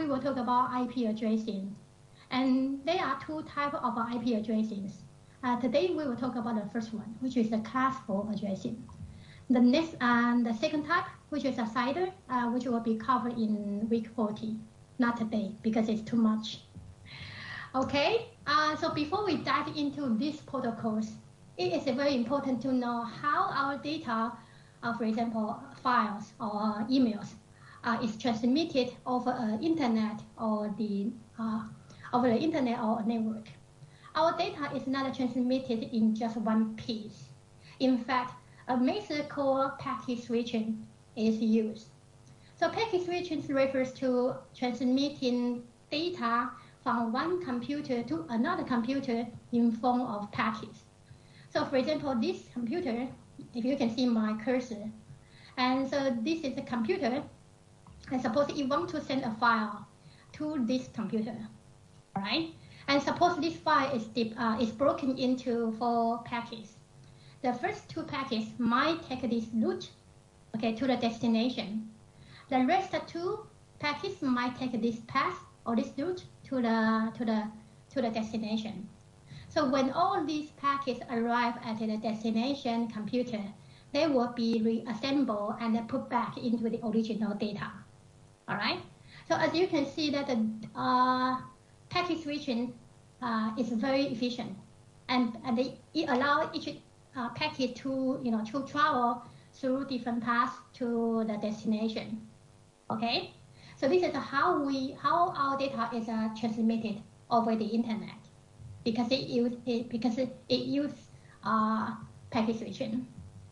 we will talk about IP addressing. And there are two types of IP addressing. Today we will talk about the first one, which is the classful addressing. The second type, which is a CIDR, which will be covered in week 40. Not today, because it's too much. Okay, so before we dive into these protocols, it is very important to know how our data, for example, files or emails, is transmitted over internet or over the internet or a network. Our data is not transmitted in just one piece. In fact, a method called packet switching is used. So packet switching refers to transmitting data from one computer to another computer in form of packets. So for example, this computer, if you can see my cursor, and so this is a computer, and suppose you want to send a file to this computer, all right? And suppose this file is broken into 4 packets. The first 2 packets might take this route, okay, to the destination. The rest 2 packets might take this path or this route to the destination. So when all these packets arrive at the destination computer, they will be reassembled and then put back into the original data. All right. So as you can see that the packet switching is very efficient, and it allows each packet to to travel through different paths to the destination. Okay. So this is how our data is transmitted over the internet, because it uses packet switching.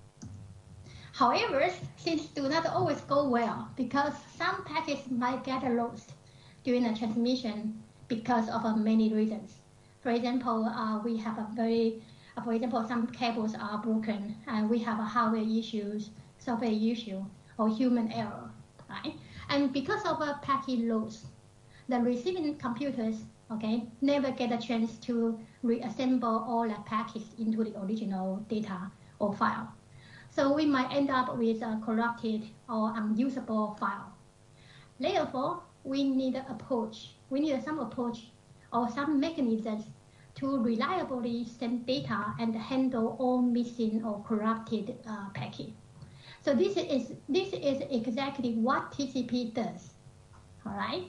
However, things do not always go well, because some packets might get lost during the transmission because of many reasons. For example, we have for example, some cables are broken, and we have hardware issues, software issue, or human error, right? And because of a packet loss, the receiving computers, okay, never get a chance to reassemble all the packets into the original data or file. So we might end up with a corrupted or unusable file. Therefore, we need some approach or some mechanisms to reliably send data and handle all missing or corrupted packets. So this is exactly what TCP does. All right.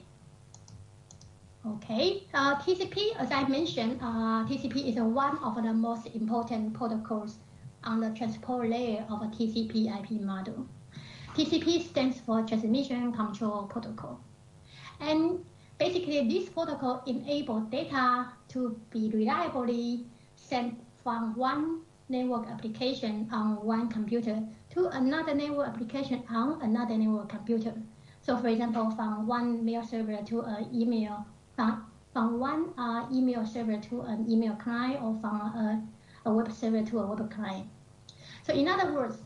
Okay. TCP, as I mentioned, TCP is one of the most important protocols on the transport layer of a TCP/IP model. TCP stands for Transmission Control Protocol, and basically this protocol enables data to be reliably sent from one network application on one computer to another network application on another network computer. So for example, from one mail server to an email, from one email server to an email client, or from a web server to a web client. So in other words,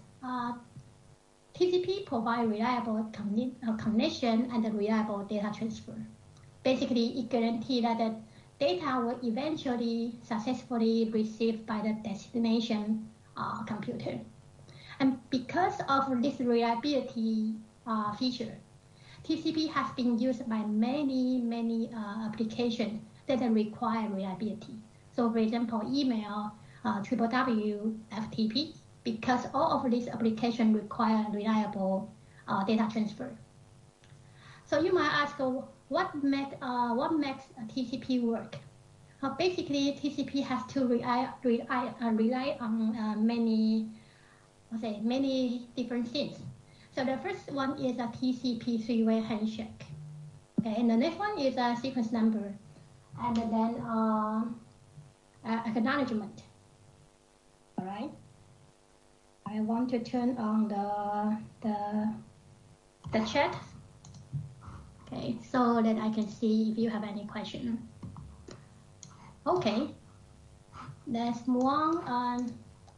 TCP provides reliable connection and reliable data transfer. Basically, it guarantees that the data will eventually successfully received by the destination computer. And because of this reliability feature, TCP has been used by many applications that require reliability. So for example, email, www, FTP, because all of these applications require reliable data transfer. So you might ask, what makes TCP work? Basically, TCP has to rely on many different things. So the first one is a TCP three-way handshake. Okay, and the next one is a sequence number, and then acknowledgement. All right. I want to turn on the chat. Okay, so that I can see if you have any question. Okay, let's move on.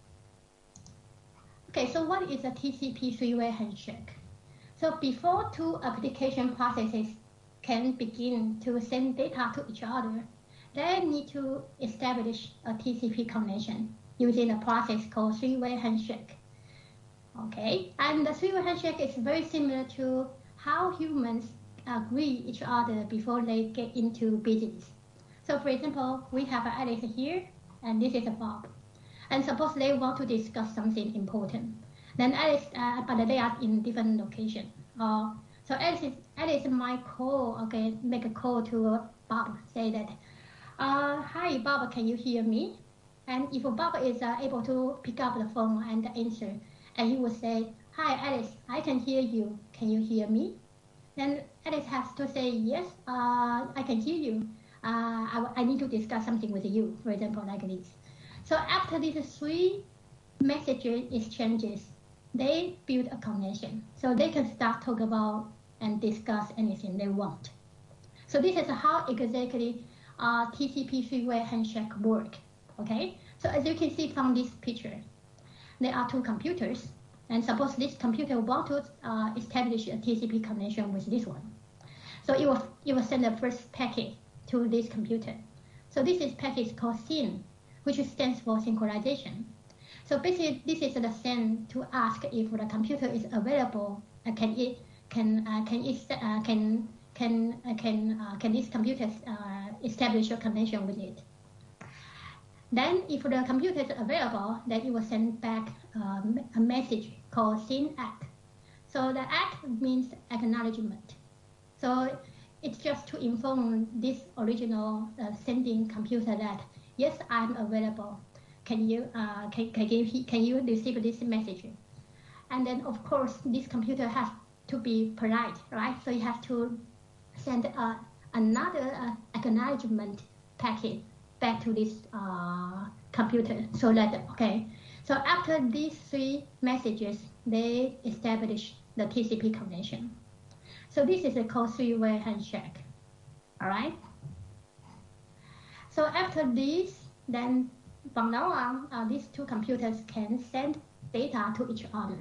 Okay, so what is a TCP three-way handshake? So before two application processes can begin to send data to each other, they need to establish a TCP connection using a process called three-way handshake. Okay, and the three-way handshake is very similar to how humans agree each other before they get into business. So for example, we have Alice here, and this is Bob. And suppose they want to discuss something important. Then Alice, but they are in different location. So Alice might call, okay, make a call to Bob, say that, hi Bob, can you hear me? And if Bob is able to pick up the phone and answer, and he will say, hi Alice, I can hear you, can you hear me? Then Alice has to say, yes, I can hear you. I need to discuss something with you, for example, like this. So after these three message exchanges, they build a connection. So they can start talk about and discuss anything they want. So this is how exactly TCP three-way handshake work. Okay. So as you can see from this picture, there are two computers, and suppose this computer want to establish a TCP connection with this one. So it will send the first packet to this computer. So this is packet called SYN, which stands for synchronization. So basically, this is the send to ask if the computer is available. Can this computer establish a connection with it? Then, if the computer is available, then it will send back a message called SYN ACK. So the ACK means acknowledgement. So it's just to inform this original sending computer that yes, I'm available. Can you receive this message? And then of course this computer has to be polite, right? So it has to send another acknowledgement packet back to this computer, so that okay. So after these three messages, they establish the TCP connection. So this is called three-way handshake. All right. So after this, then from now on, these two computers can send data to each other.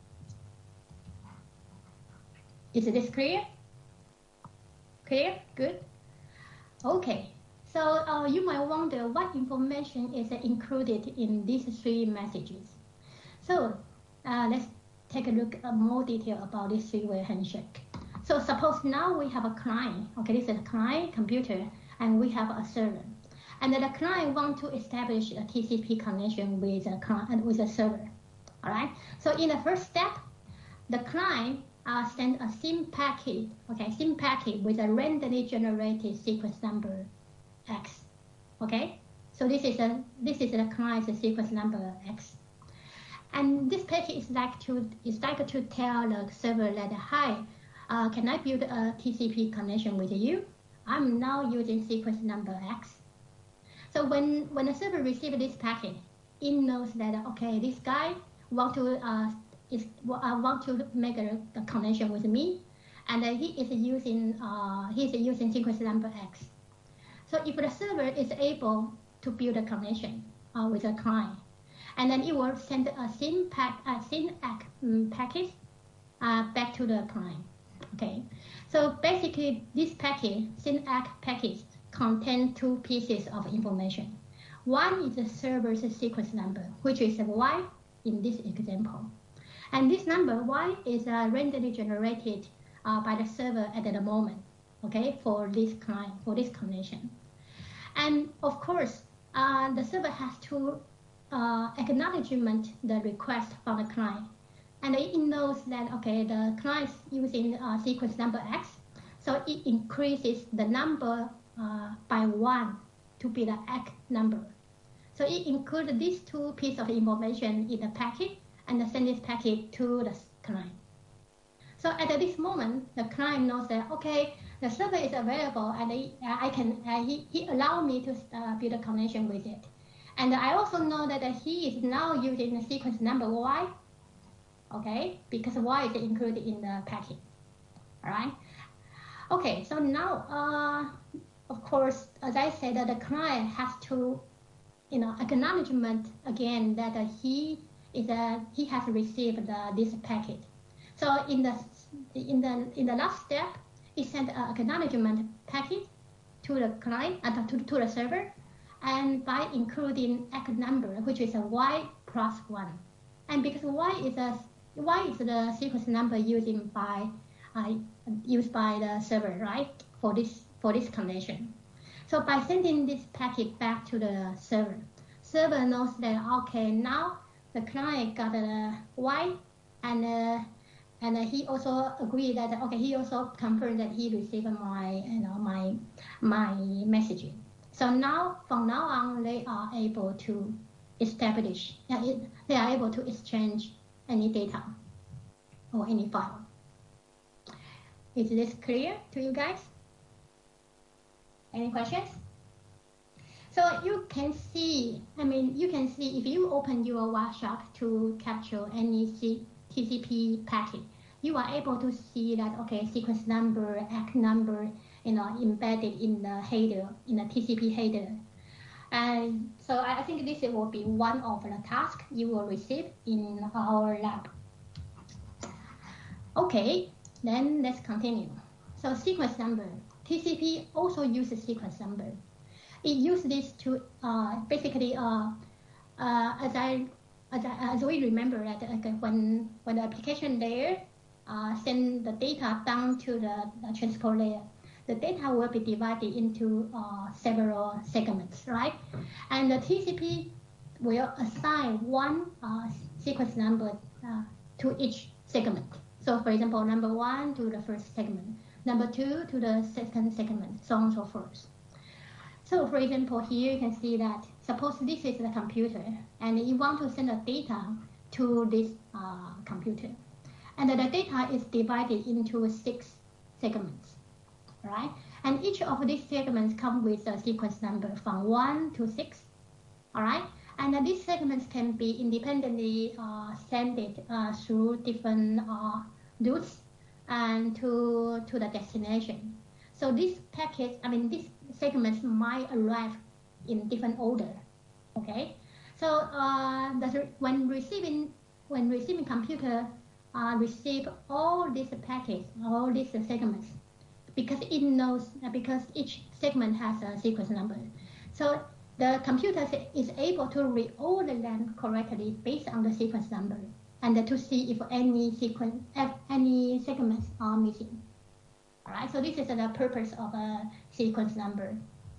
Is this clear? Clear? Good. Okay. So you might wonder what information is included in these three messages. So let's take a look at more detail about this three-way handshake. So suppose now we have a client. Okay, this is a client computer, and we have a server. And the client wants to establish a TCP connection with a client with a server. All right. So in the first step, the client sends a SYN packet. Okay, SYN packet with a randomly generated sequence number X. Okay. So this is the client's sequence number X. And this packet is like to tell the server that hi, can I build a TCP connection with you? I'm now using sequence number X. So when the server receives this packet, it knows that okay, this guy want to make a connection with me, and he is using sequence number X. So if the server is able to build a connection with a client, and then it will send a SYN ACK packet back to the client. Okay, so basically this packet, SYN ACK packet, contains two pieces of information. One is the server's sequence number, which is Y in this example. And this number, Y, is randomly generated by the server at the moment, okay, for this client, for this connection. And of course, the server has to acknowledgement the request from the client. And it knows that, okay, the client is using sequence number X, so it increases the number by 1 to be the ACK number. So it includes these two pieces of information in the packet and send this packet to the client. So at this moment, the client knows that, okay, the server is available and he allowed me to build a connection with it. And I also know that he is now using the sequence number Y, okay, because Y is included in the packet, all right? Okay, so now, of course, as I said, that the client has to, acknowledgement again that he has received this packet. So in the last step, it sent an acknowledgement packet to the client to the server, and by including ACK number, which is a Y +1, and because Y is the sequence number used by used by the server, right? For this connection. So by sending this packet back to the server knows that okay, now the client got a Y, and he also agreed that okay, he also confirmed that he received my messaging. So now from now on, they are able to establish, they are able to exchange any data or any file. Is this clear to you guys? Any questions? So you can see, if you open your Wireshark to capture any TCP packet, you are able to see that, okay, sequence number, ACK number, embedded in the header, in the TCP header. And so I think this will be one of the tasks you will receive in our lab. Okay, then let's continue. So sequence number, TCP also uses sequence number. It uses this to basically, as we remember that when the application layer send the data down to the transport layer, the data will be divided into several segments, right? And the TCP will assign one sequence number to each segment. So for example, number 1 to the first segment, number 2 to the second segment, so on and so forth. So for example, here you can see that suppose this is the computer and you want to send the data to this computer. And the data is divided into 6 segments, right? And each of these segments come with a sequence number from 1 to 6, all right? And these segments can be independently sent through different routes and to the destination. So these packets, these segments might arrive in different order, okay? So when receiving computer receive all these packets, all these segments, because it knows because each segment has a sequence number. So the computer is able to reorder them correctly based on the sequence number and to see if any segments are missing. All right, so this is the purpose of a sequence number.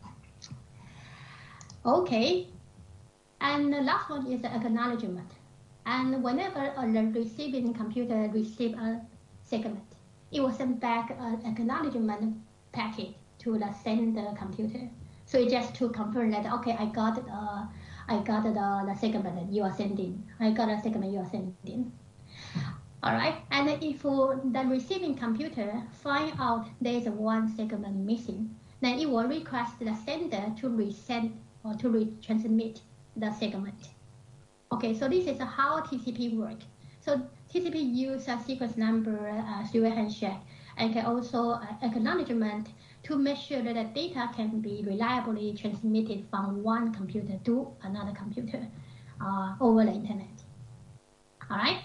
Okay, and the last one is the acknowledgement. And whenever the receiving computer receives a segment, it will send back an acknowledgement packet to the sender computer. So it's just to confirm that okay, I got the segment that you are sending. I got a segment you are sending. All right, and if the receiving computer find out there is one segment missing, then it will request the sender to resend or to retransmit the segment. Okay, so this is how TCP works. So TCP uses a sequence number, serial handshake, and can also acknowledgement to make sure that the data can be reliably transmitted from one computer to another computer over the internet. All right.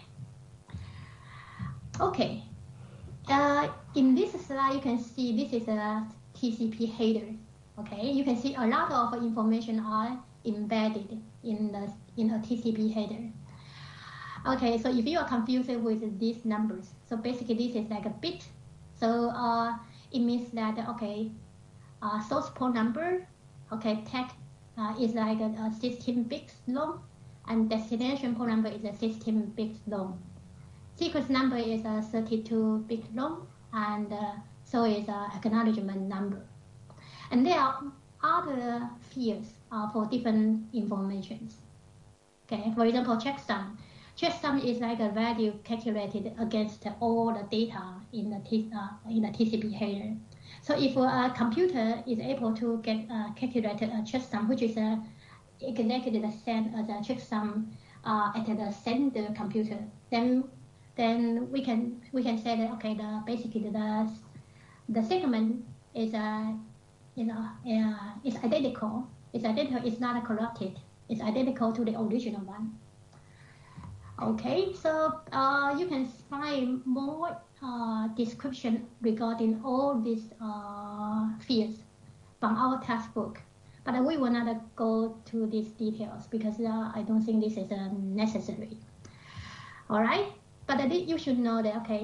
Okay. In this slide, you can see this is a TCP header. Okay, you can see a lot of information are embedded in a TCP header. Okay, so if you are confused with these numbers, so basically this is like a bit. So it means that okay, source port number, okay, tag is like a 16 bits long, and destination port number is a 16 bits long. Sequence number is a 32 bit long, and so is acknowledgement number. And there are other fields for different informations. Okay, for example, checksum. Checksum is like a value calculated against all the data in the TCP header. So if a computer is able to get calculated a checksum, which is exactly the same as a checksum at the sender computer, then we can say that okay, basically the segment is is identical. It's identical. It's not corrupted. It's identical to the original one. Okay, so you can find more description regarding all these fields from our textbook, but we will not go to these details because I don't think this is necessary. All right, but you should know that okay,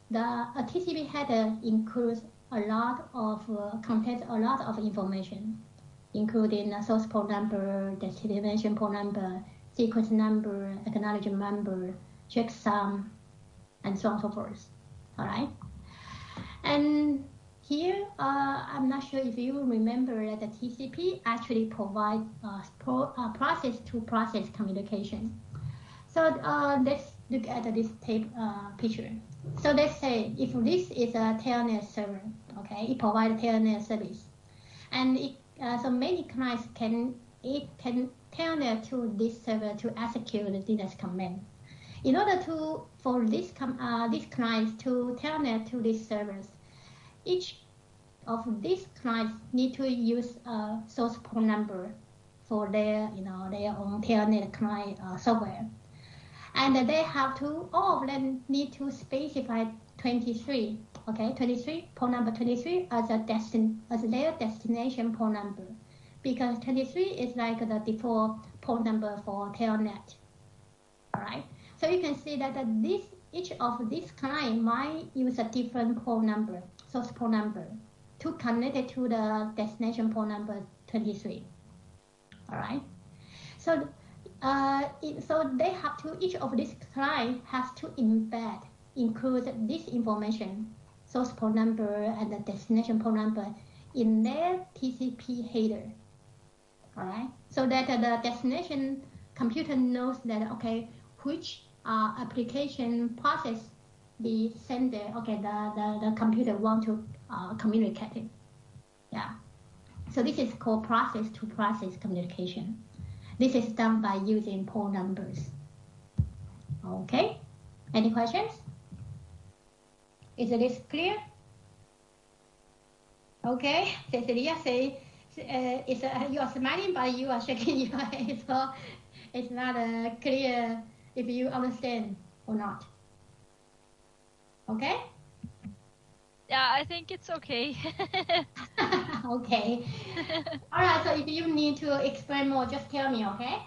a TCP header includes a lot of contains a lot of information, including a source port number, destination port number, sequence number, acknowledgement number, checksum, and so on and so forth. All right. And here, I'm not sure if you remember that the TCP actually provides process-to-process communication. So let's look at this picture. So let's say if this is a Telnet server, okay, it provides Telnet service, and so many clients can Telnet to this server to execute the DNS command. In order for these clients to Telnet to these servers, each of these clients need to use a source port number for their own Telnet client software. And they have to, all of them need to specify 23, okay, 23, port number 23 as their destination port number, because 23 is like the default port number for Telnet, all right? So you can see that each of these clients might use a different port number, source port number, to connect it to the destination port number 23, all right? So so they have to, each of these clients has to include this information, source port number and the destination port number in their TCP header, all right? So that the destination computer knows that, okay, which application process the sender, okay, the computer want to communicate it, yeah. So this is called process-to-process communication. This is done by using port numbers. Okay, any questions? Is this clear? Okay, Cecilia say, you are smiling, but you are shaking your head, so it's not clear if you understand or not. Okay? Yeah, I think it's okay. Okay. All right, so if you need to explain more, just tell me, okay?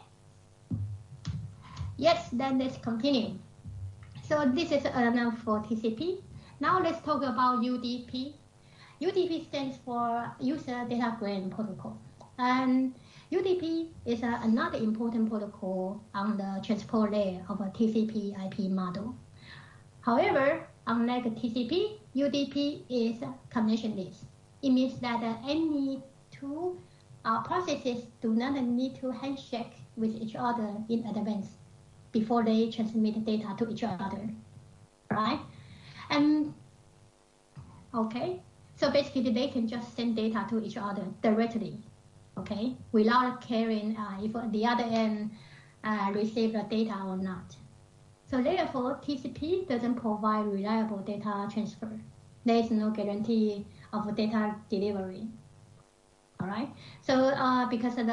Yes, then let's continue. So this is enough for TCP. Now let's talk about UDP. UDP stands for User Datagram Protocol. And UDP is another important protocol on the transport layer of a TCP IP model. However, unlike TCP, UDP is connectionless. It means that any two processes do not need to handshake with each other in advance before they transmit data to each other, right? And okay, so basically they can just send data to each other directly, okay, without caring if the other end receive the data or not. So therefore, TCP doesn't provide reliable data transfer. There is no guarantee of data delivery. All right. So because of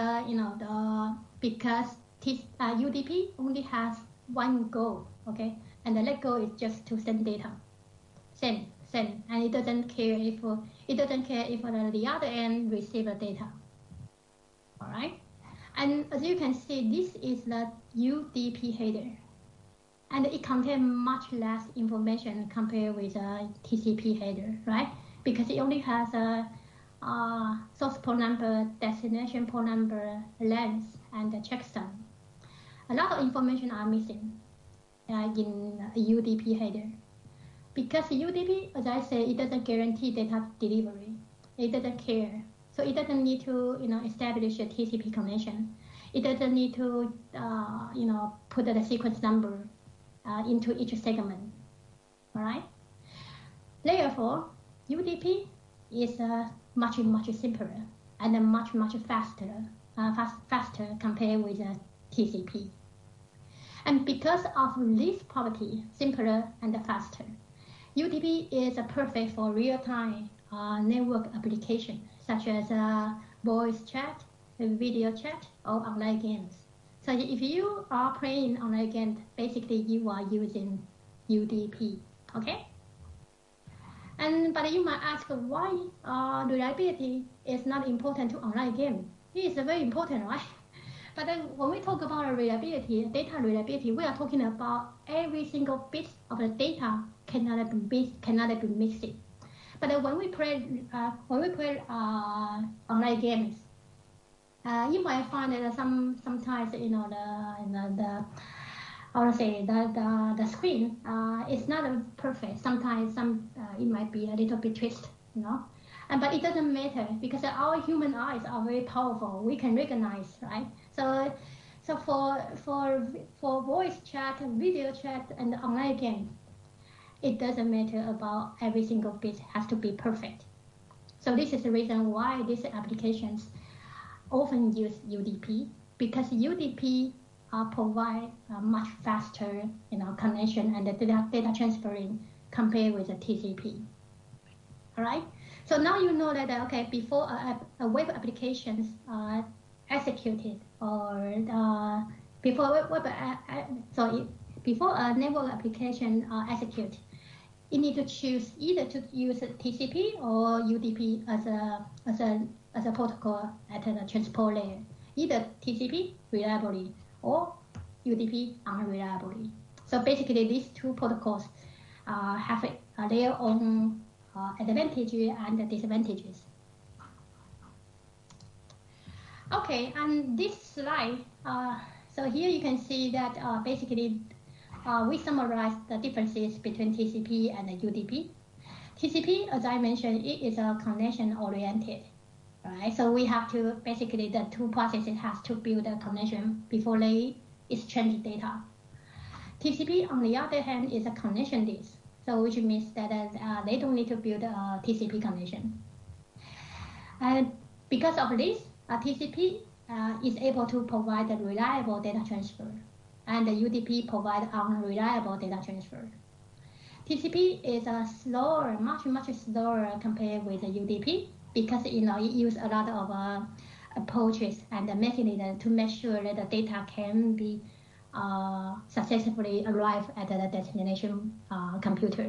UDP only has one goal, okay, and that goal is just to send data, send, and it doesn't care if the other end receive the data. All right. And as you can see, this is the UDP header. And it contains much less information compared with a TCP header, right? Because it only has a source port number, destination port number, length, and the checksum. A lot of information are missing in a UDP header. Because UDP, as I say, it doesn't guarantee data delivery. It doesn't care. So it doesn't need to establish a TCP connection. It doesn't need to put the sequence number into each segment, all right? Therefore, UDP is much simpler and much faster compared with TCP. And because of this property, simpler and faster, UDP is perfect for real-time network applications such as voice chat, video chat, or online games. So if you are playing online games, basically you are using UDP, okay? But you might ask why reliability is not important to online game. It is very important, right? But then when we talk about reliability, data reliability, we are talking about every single bit of the data cannot be mixed. But when we play online games, you might find that sometimes the screen is not perfect. Sometimes it might be a little bit twist, but it doesn't matter because our human eyes are very powerful. We can recognize, right? So for voice chat, video chat, and online game, it doesn't matter about every single bit has to be perfect. So this is the reason why these applications often use UDP, because UDP provide a much faster connection and the data transferring compared with the TCP. All right. So now you know that okay, before a web applications executed or before a network application execute, you need to choose either to use TCP or UDP as a protocol at the transport layer, either TCP reliably or UDP unreliably. So basically, these two protocols have their own advantages and disadvantages. Okay, and this slide, so here you can see that basically we summarize the differences between TCP and UDP. TCP, as I mentioned, it is a connection oriented, right? So we have to basically the two processes has to build a connection before they exchange data. TCP, on the other hand, is a connectionless, so which means that they don't need to build a TCP connection. And because of this, TCP is able to provide a reliable data transfer, and the UDP provide unreliable data transfer. TCP is slower, much slower compared with the UDP because it uses a lot of approaches and mechanisms to make sure that the data can be successfully arrive at the destination computer.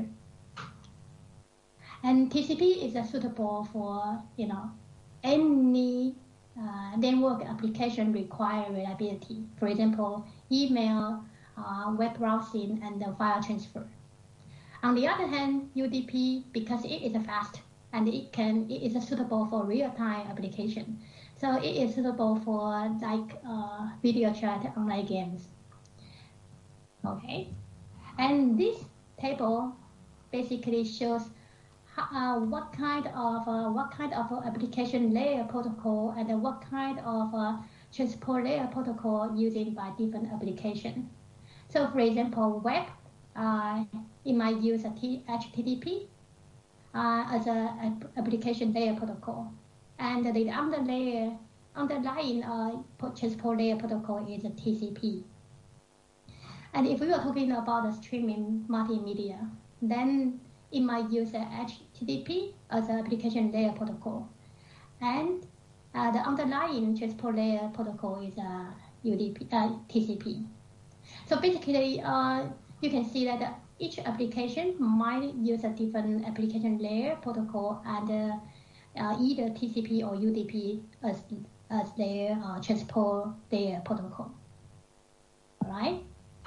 And TCP is suitable for any network application require reliability. For example, email, web browsing, and file transfer. On the other hand, UDP, because it is fast and it is suitable for real-time application, so it is suitable for like video chat, online games. Okay, and this table basically shows what kind of application layer protocol and what kind of transport layer protocol using by different application. So, for example, web, it might use a HTTP as an application layer protocol, and the underlying transport layer protocol is a TCP. And if we are talking about the streaming multimedia, then it might use a HTTP as an application layer protocol, and the underlying transport layer protocol is TCP. So basically, you can see that each application might use a different application layer protocol and either TCP or UDP as their transport layer protocol. All right.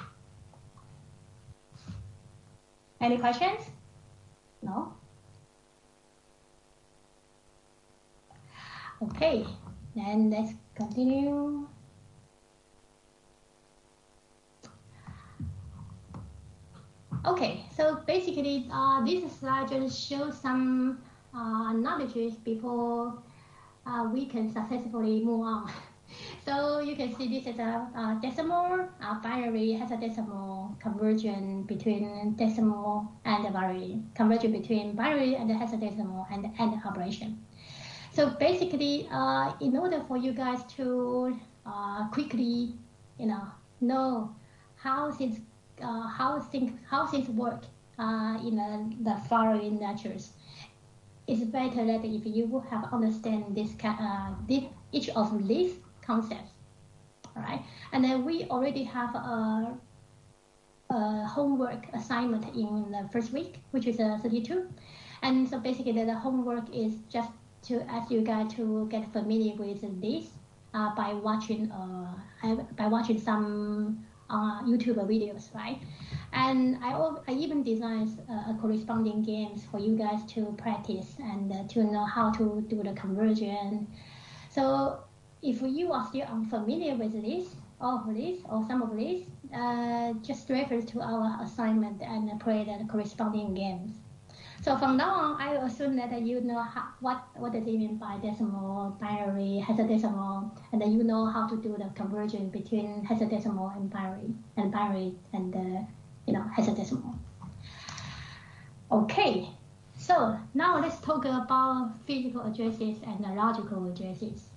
Any questions? No? Okay, then let's continue. Okay, so basically this slide just shows some knowledge before we can successfully move on. So you can see this is a decimal, binary has a decimal, conversion between decimal and binary, conversion between binary and hexadecimal and AND operation. So basically, in order for you guys to quickly, know how things work in the following lectures, it's better that if you have understand each of these concepts, all right? And then we already have a homework assignment in the first week, which is 32. And so basically the homework is just to ask you guys to get familiar with this by watching some YouTube videos, right? And I even designed a corresponding games for you guys to practice and to know how to do the conversion. So if you are still unfamiliar with this, all of this, or some of this, just refer to our assignment and play the corresponding games. So from now on, I assume that you know what does it mean by decimal, binary, hexadecimal, and then you know how to do the conversion between hexadecimal and binary and hexadecimal. Okay, so now let's talk about physical addresses and logical addresses.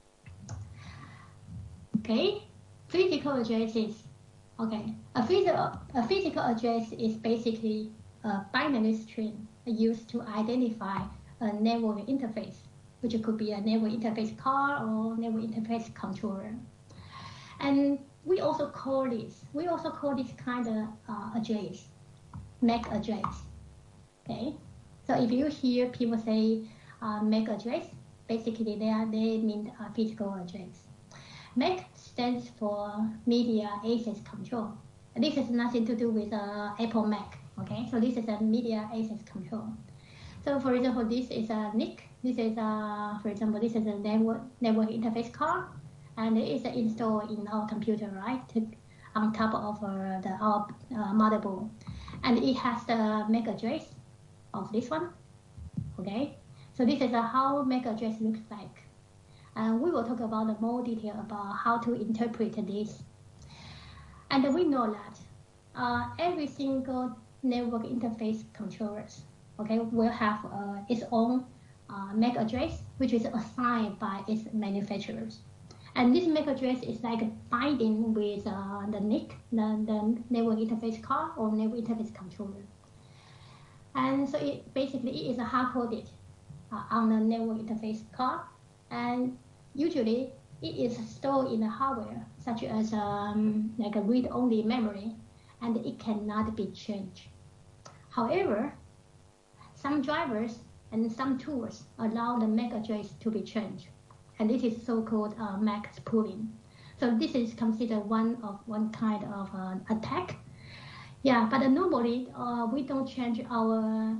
Okay, physical addresses. Okay, a physical address is basically a binary string used to identify a network interface, which could be a network interface card or network interface controller. And we also call this kind of address MAC address. Okay, so if you hear people say MAC address, basically they mean a physical address. MAC stands for Media Access Control. This has nothing to do with Apple Mac. Okay, so this is a media access control. So for example, this is a NIC. This is for example, this is a network interface card, and it is installed in our computer, right? On top of our motherboard, and it has the MAC address of this one. Okay, so this is how MAC address looks like. And we will talk about more detail about how to interpret this. And we know that every single network interface controllers, okay, will have its own MAC address, which is assigned by its manufacturers. And this MAC address is like binding with the NIC, the network interface card or network interface controller. And so it is hard-coded on the network interface card, and usually it is stored in the hardware, such as like a read-only memory, and it cannot be changed. However, some drivers and some tools allow the MAC address to be changed, and this is so-called MAC spoofing. So this is considered one kind of attack. Yeah, but normally we don't change our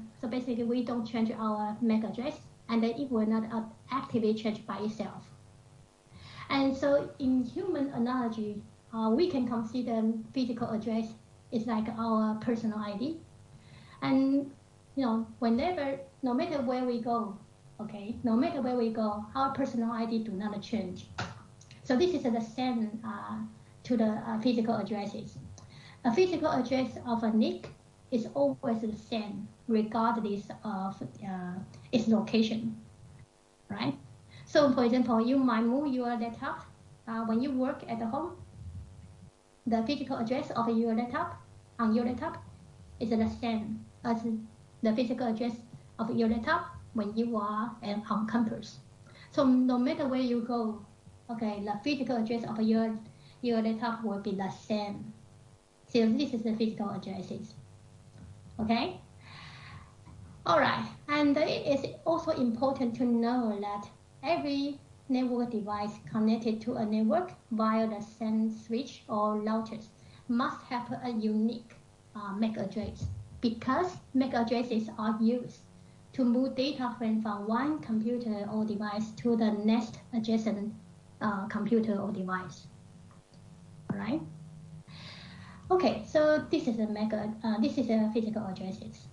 MAC address, and it will not actively change by itself. And so in human analogy, we can consider physical address is like our personal ID. And no matter where we go, okay, our personal ID do not change. So this is the same to the physical addresses. A physical address of a NIC is always the same, regardless of its location, right? So, for example, you might move your laptop when you work at home. The physical address of your laptop is the same as the physical address of your laptop when you are on campus. So no matter where you go, okay, the physical address of your laptop will be the same. So this is the physical addresses. Okay? All right, and it is also important to know that every network device connected to a network via the same switch or routers must have a unique MAC address, because MAC addresses are used to move data from one computer or device to the next adjacent computer or device. All right. Okay, so this is a physical addresses.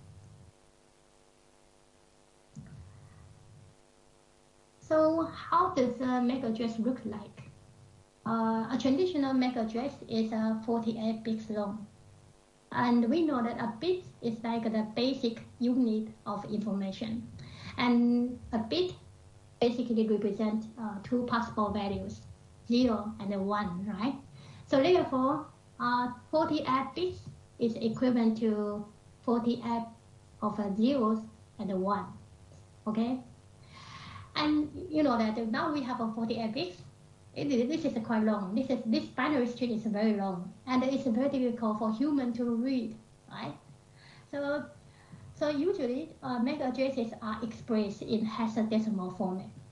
So how does a MAC address look like? A traditional MAC address is 48 bits long. And we know that a bit is like the basic unit of information. And a bit basically represents two possible values, 0 and 1, right? So therefore, 48 bits is equivalent to 48 of zeros and 1, okay? And you know that now we have a 48 bits. This is quite long. This binary string is very long, and it's very difficult for human to read, right? So usually MAC addresses are expressed in hexadecimal format.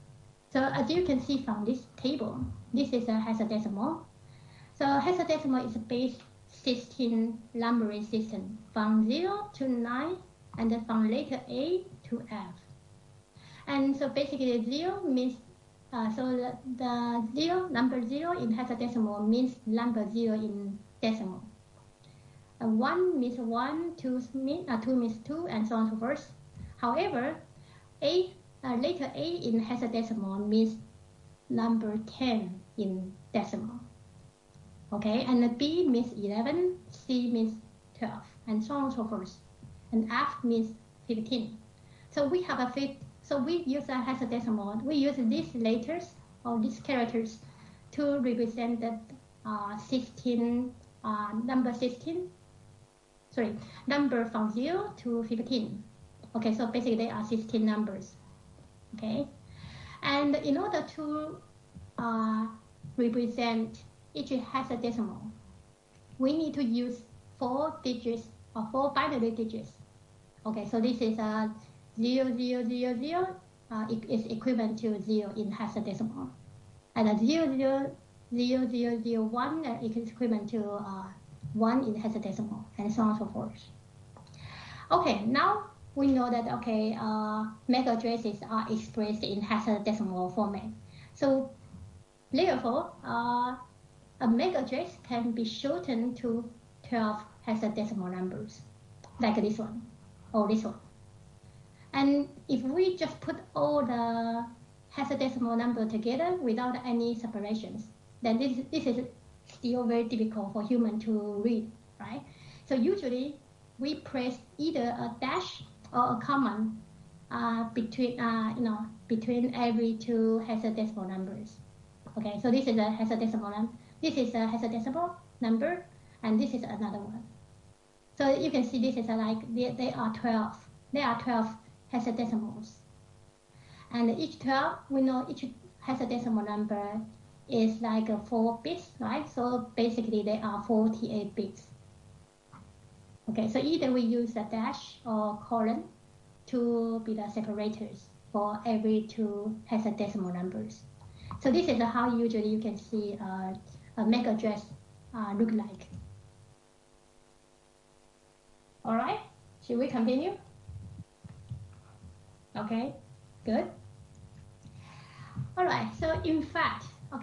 So as you can see from this table, this is a hexadecimal. So hexadecimal is a base 16 numbering system from 0 to 9 and then from letter A to F. And so basically 0 means, so the 0, number 0 in hexadecimal means number 0 in decimal. 1 means 1, 2 means 2, and so on and so forth. However, letter A in hexadecimal means number 10 in decimal. Okay, and the B means 11, C means 12, and so on and so forth. And F means 15. So we have a so we use a hexadecimal. We use these letters or these characters to represent the 16, number 16. Sorry, number from 0 to 15. Okay, so basically they are 16 numbers. Okay, and in order to represent each hexadecimal, we need to use 4 digits or 4 binary digits. Okay, so this is 0, 0, 0, 0 is equivalent to 0 in hexadecimal. And 0, 0, 0, 0, 0, 1 is equivalent to 1 in hexadecimal, and so on and so forth. Okay, now we know that, okay, MAC addresses are expressed in hexadecimal format. So therefore, a MAC address can be shortened to 12 hexadecimal numbers, like this one or this one. And if we just put all the hexadecimal number together without any separations, then this is still very difficult for human to read, right? So usually we place either a dash or a comma between every 2 hexadecimal numbers. Okay, so this is a hexadecimal number. This is a hexadecimal number, and this is another one. So you can see this is like they are 12. There are 12 hexadecimals, and each 12, we know each hexadecimal number is like 4 bits, right? So basically they are 48 bits. Okay, so either we use a dash or colon to be the separators for every 2 hexadecimal numbers. So this is how usually you can see a MAC address look like. All right, should we continue? Okay, good. All right, so in fact,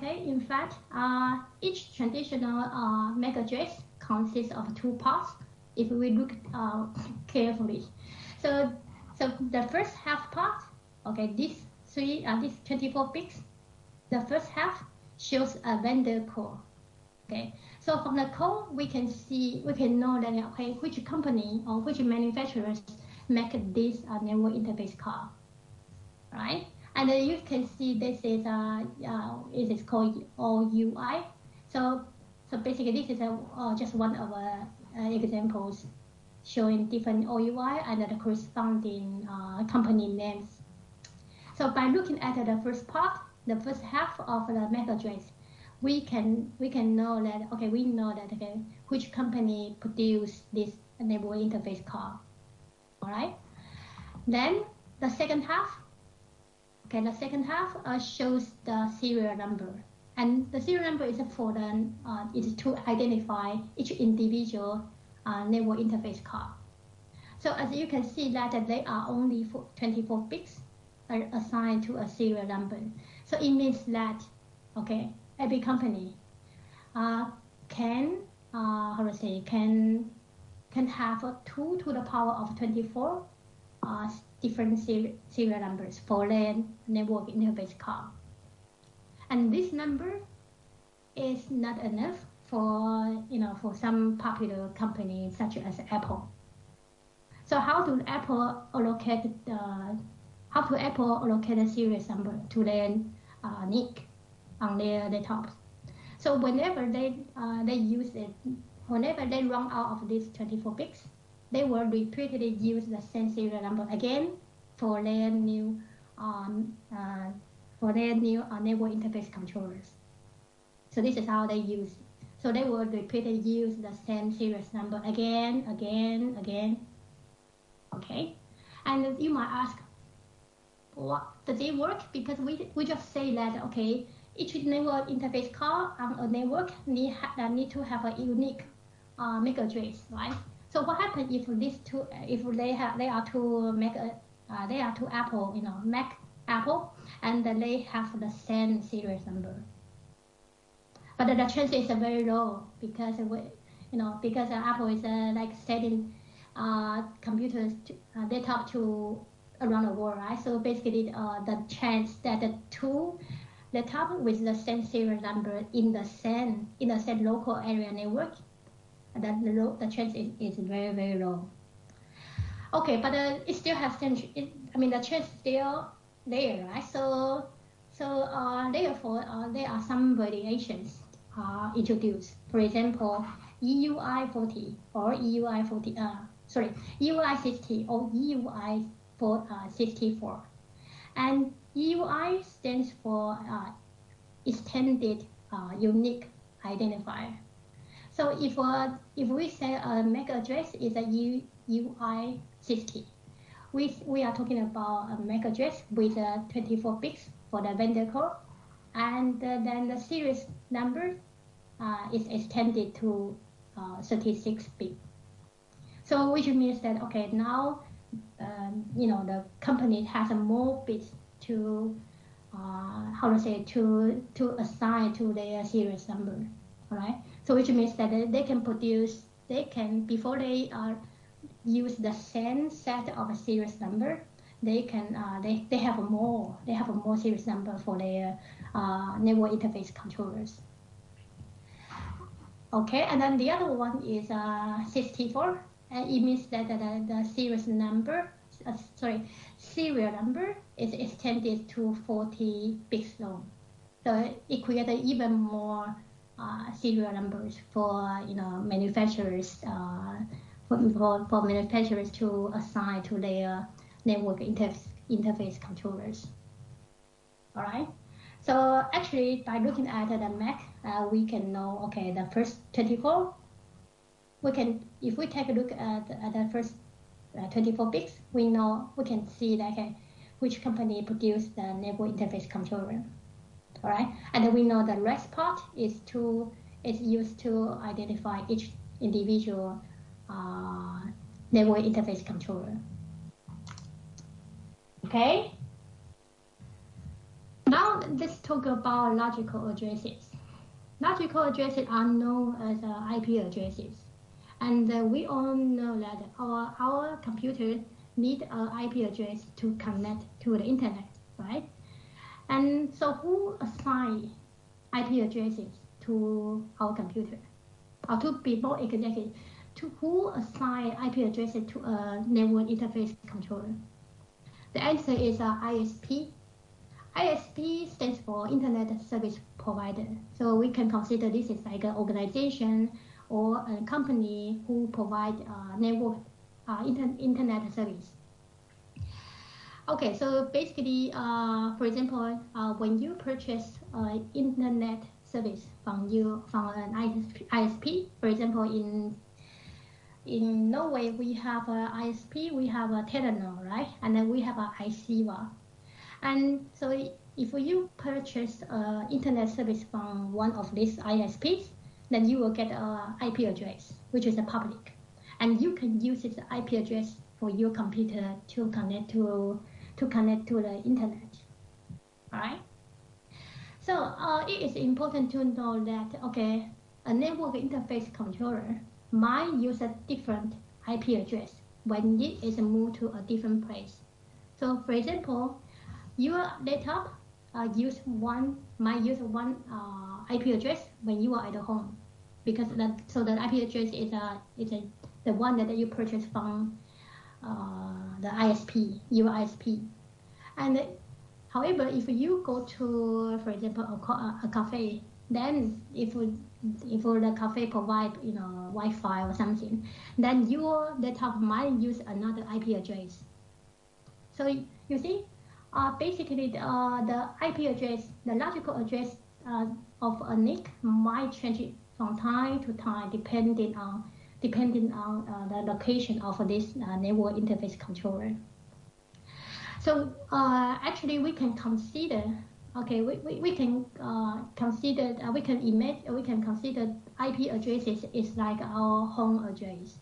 each traditional MAC address consists of 2 parts if we look carefully. So the first half part, okay, these 24 bits, the first half shows a vendor code. Okay, so from the code we can know that, okay, which company or which manufacturers make this network interface card, right? And you can see this is it is called OUI. So basically this is just one of examples showing different OUI and the corresponding company names. So by looking at the first part, the first half of the MAC address, we can know that, okay, we know that, okay, which company produced this network interface card. All right. Then the second half, okay, the second half shows the serial number, and the serial number is for the is to identify each individual network interface card. So as you can see that they are only 24 bits assigned to a serial number. So it means that, okay, every company can have 2 to the power of 24 different serial numbers for their network interface card. And this number is not enough for some popular companies such as Apple. So how do Apple allocate the serial number to their NIC on their laptops? So whenever they use it, whenever they run out of these 24 bits, they will repeatedly use the same serial number again for their new network interface controllers. So this is how they use. So they will repeatedly use the same serial number again. Okay, and you might ask, does it work? Because we just say that, okay, each network interface call on a network need to have a unique MAC address, right? So what happens if these two, if they are two Apple, Mac Apple, and they have the same serial number? But the chance is very low because because Apple is like selling computers desktop to around the world, right? So basically, the chance that the two laptop with the same serial number in the same local area network, the chance is very, very low. Okay, but it still has the chance still there, right? So therefore, there are some variations introduced. For example, EUI 40 or EUI 40, EUI 60 or EUI 64. And EUI stands for extended unique identifier. So if we say a MAC address is a EUI 60, we are talking about a MAC address with 24 bits for the vendor code, and then the series number is extended to 36 bits. So which means that, okay, now the company has more bits to to assign to their series number, all right? So which means that before they use the same set of series number, they have more series number for their network interface controllers. Okay, and then the other one is 64. It means that the serial number is extended to 40 bits long. So it creates even more serial numbers for manufacturers for manufacturers to assign to their network interface controllers. All right. So actually, by looking at the Mac, we can know, okay, the first 24. If we take a look at the first 24 bits, we can see that, okay, which company produced the network interface controller. All right, and then we know the rest part is used to identify each individual network interface controller. Okay. Now let's talk about logical addresses. Logical addresses are known as IP addresses, and we all know that our computer need an IP address to connect to the internet, right? And so who assign IP addresses to our computer? Or to be more exact, to who assign IP addresses to a network interface controller? The answer is ISP. ISP stands for Internet Service Provider. So we can consider this is like an organization or a company who provide network internet service. Okay, so basically, for example, when you purchase internet service from an ISP, for example, in Norway we have an ISP, we have a Telenor, right? And then we have an ICEVA. And so if you purchase internet service from one of these ISPs, then you will get an IP address, which is a public. And you can use this IP address for your computer to connect to the internet. All right. So it is important to know that, okay, a network interface controller might use a different IP address when it is moved to a different place. So for example, your laptop might use one IP address when you are at home, because the IP address is the one that you purchase from the ISP, your ISP. And however, if you go to, for example, a cafe, then if the cafe provide Wi-Fi or something, then your laptop might use another IP address. So you see, basically the IP address, the logical address of a NIC might change from time to time depending on the location of this network interface controller. So actually, we can consider. Okay, we can consider. We can imagine. We can consider IP addresses is like our home address,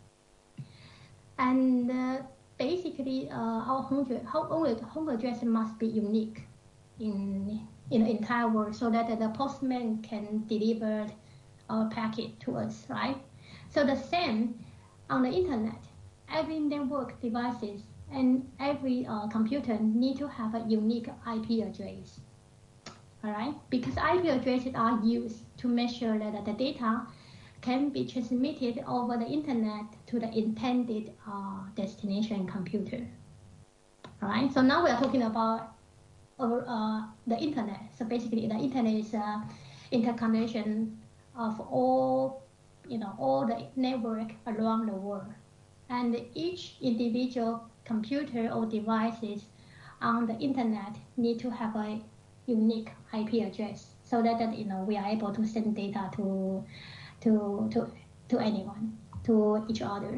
and basically, our home address must be unique in the entire world, so that the postman can deliver our packet to us, right? So the same on the internet, every network devices and every computer need to have a unique IP address, all right? Because IP addresses are used to make sure that the data can be transmitted over the internet to the intended destination computer, all right? So now we are talking about the internet. So basically, the internet is interconnection of all the network around the world, and each individual computer or devices on the internet need to have a unique IP address so that we are able to send data to anyone, to each other.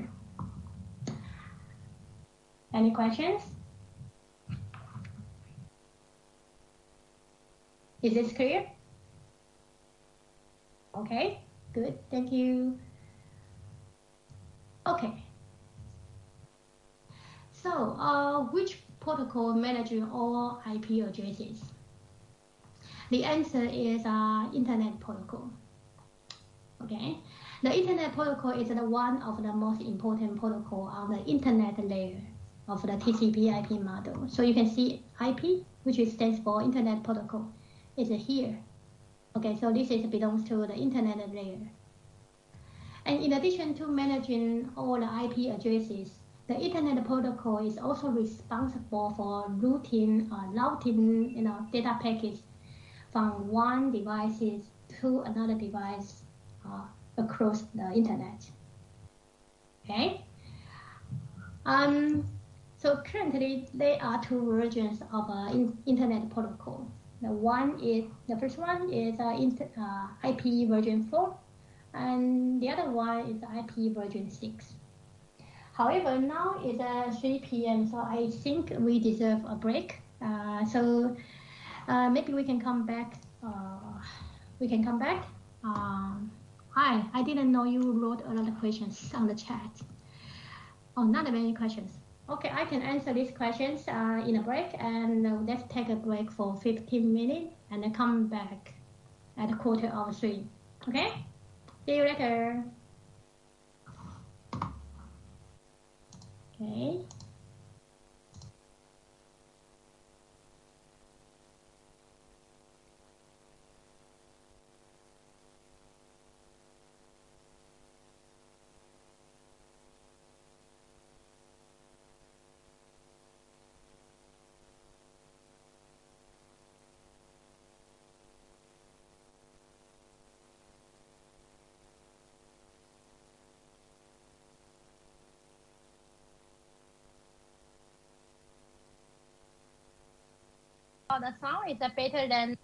Any questions? Is this clear? Okay, good, thank you. Okay. So, which protocol manages all IP addresses? The answer is Internet Protocol. Okay, the Internet Protocol is one of the most important protocol on the Internet layer of the TCP/IP model. So you can see IP, which stands for Internet Protocol, is here. Okay, so this belongs to the Internet layer. And in addition to managing all the IP addresses, the Internet Protocol is also responsible for routing data packets from one device to another device across the internet. Okay. So currently there are two versions of Internet Protocol. The first one is IP version 4, and the other one is IP version 6. However, now it's 3 p.m., so I think we deserve a break. So maybe we can come back. Hi, I didn't know you wrote a lot of questions on the chat. Oh, not many questions. Okay, I can answer these questions in a break, and let's take a break for 15 minutes and then come back at 2:45. Okay? See you later. Okay. Oh, the sound is better than.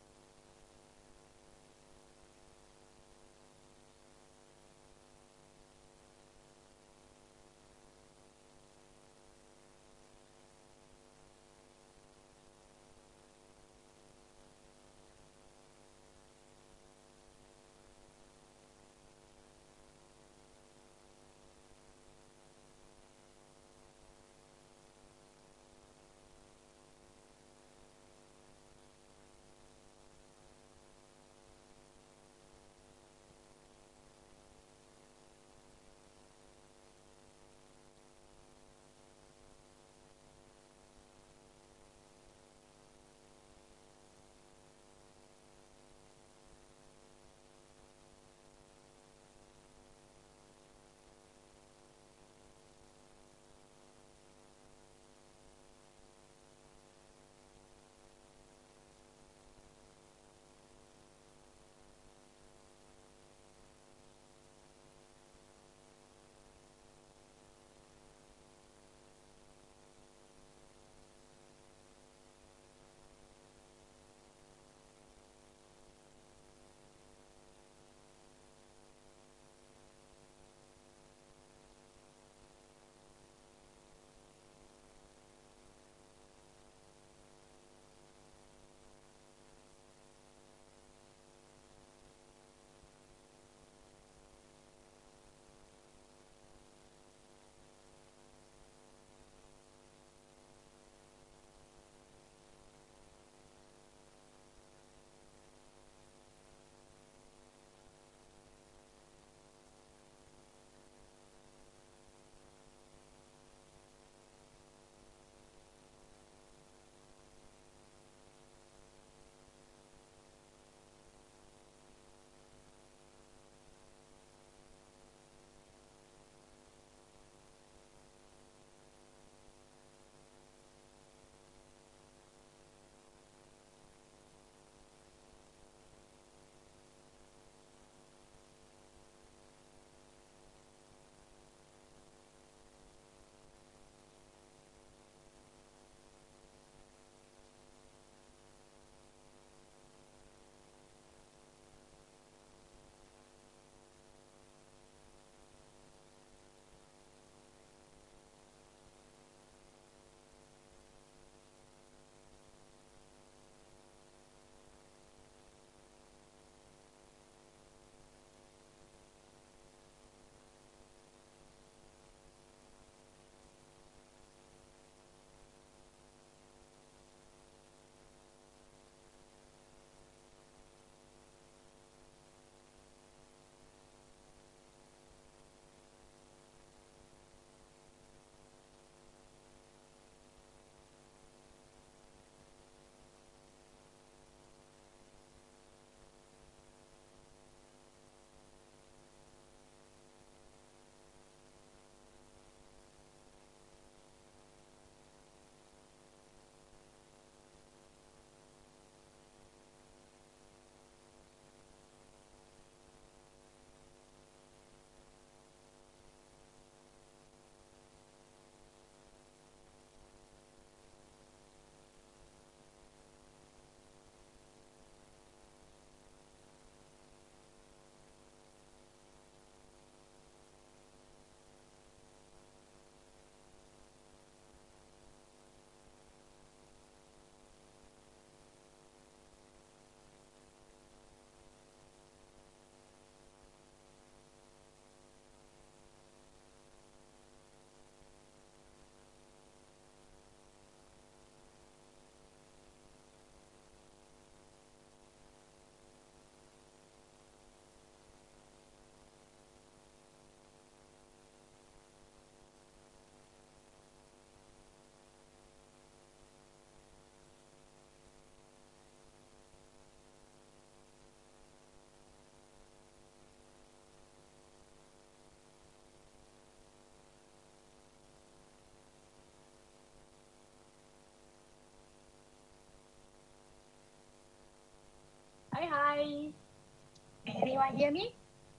Hi. Can anyone hear me?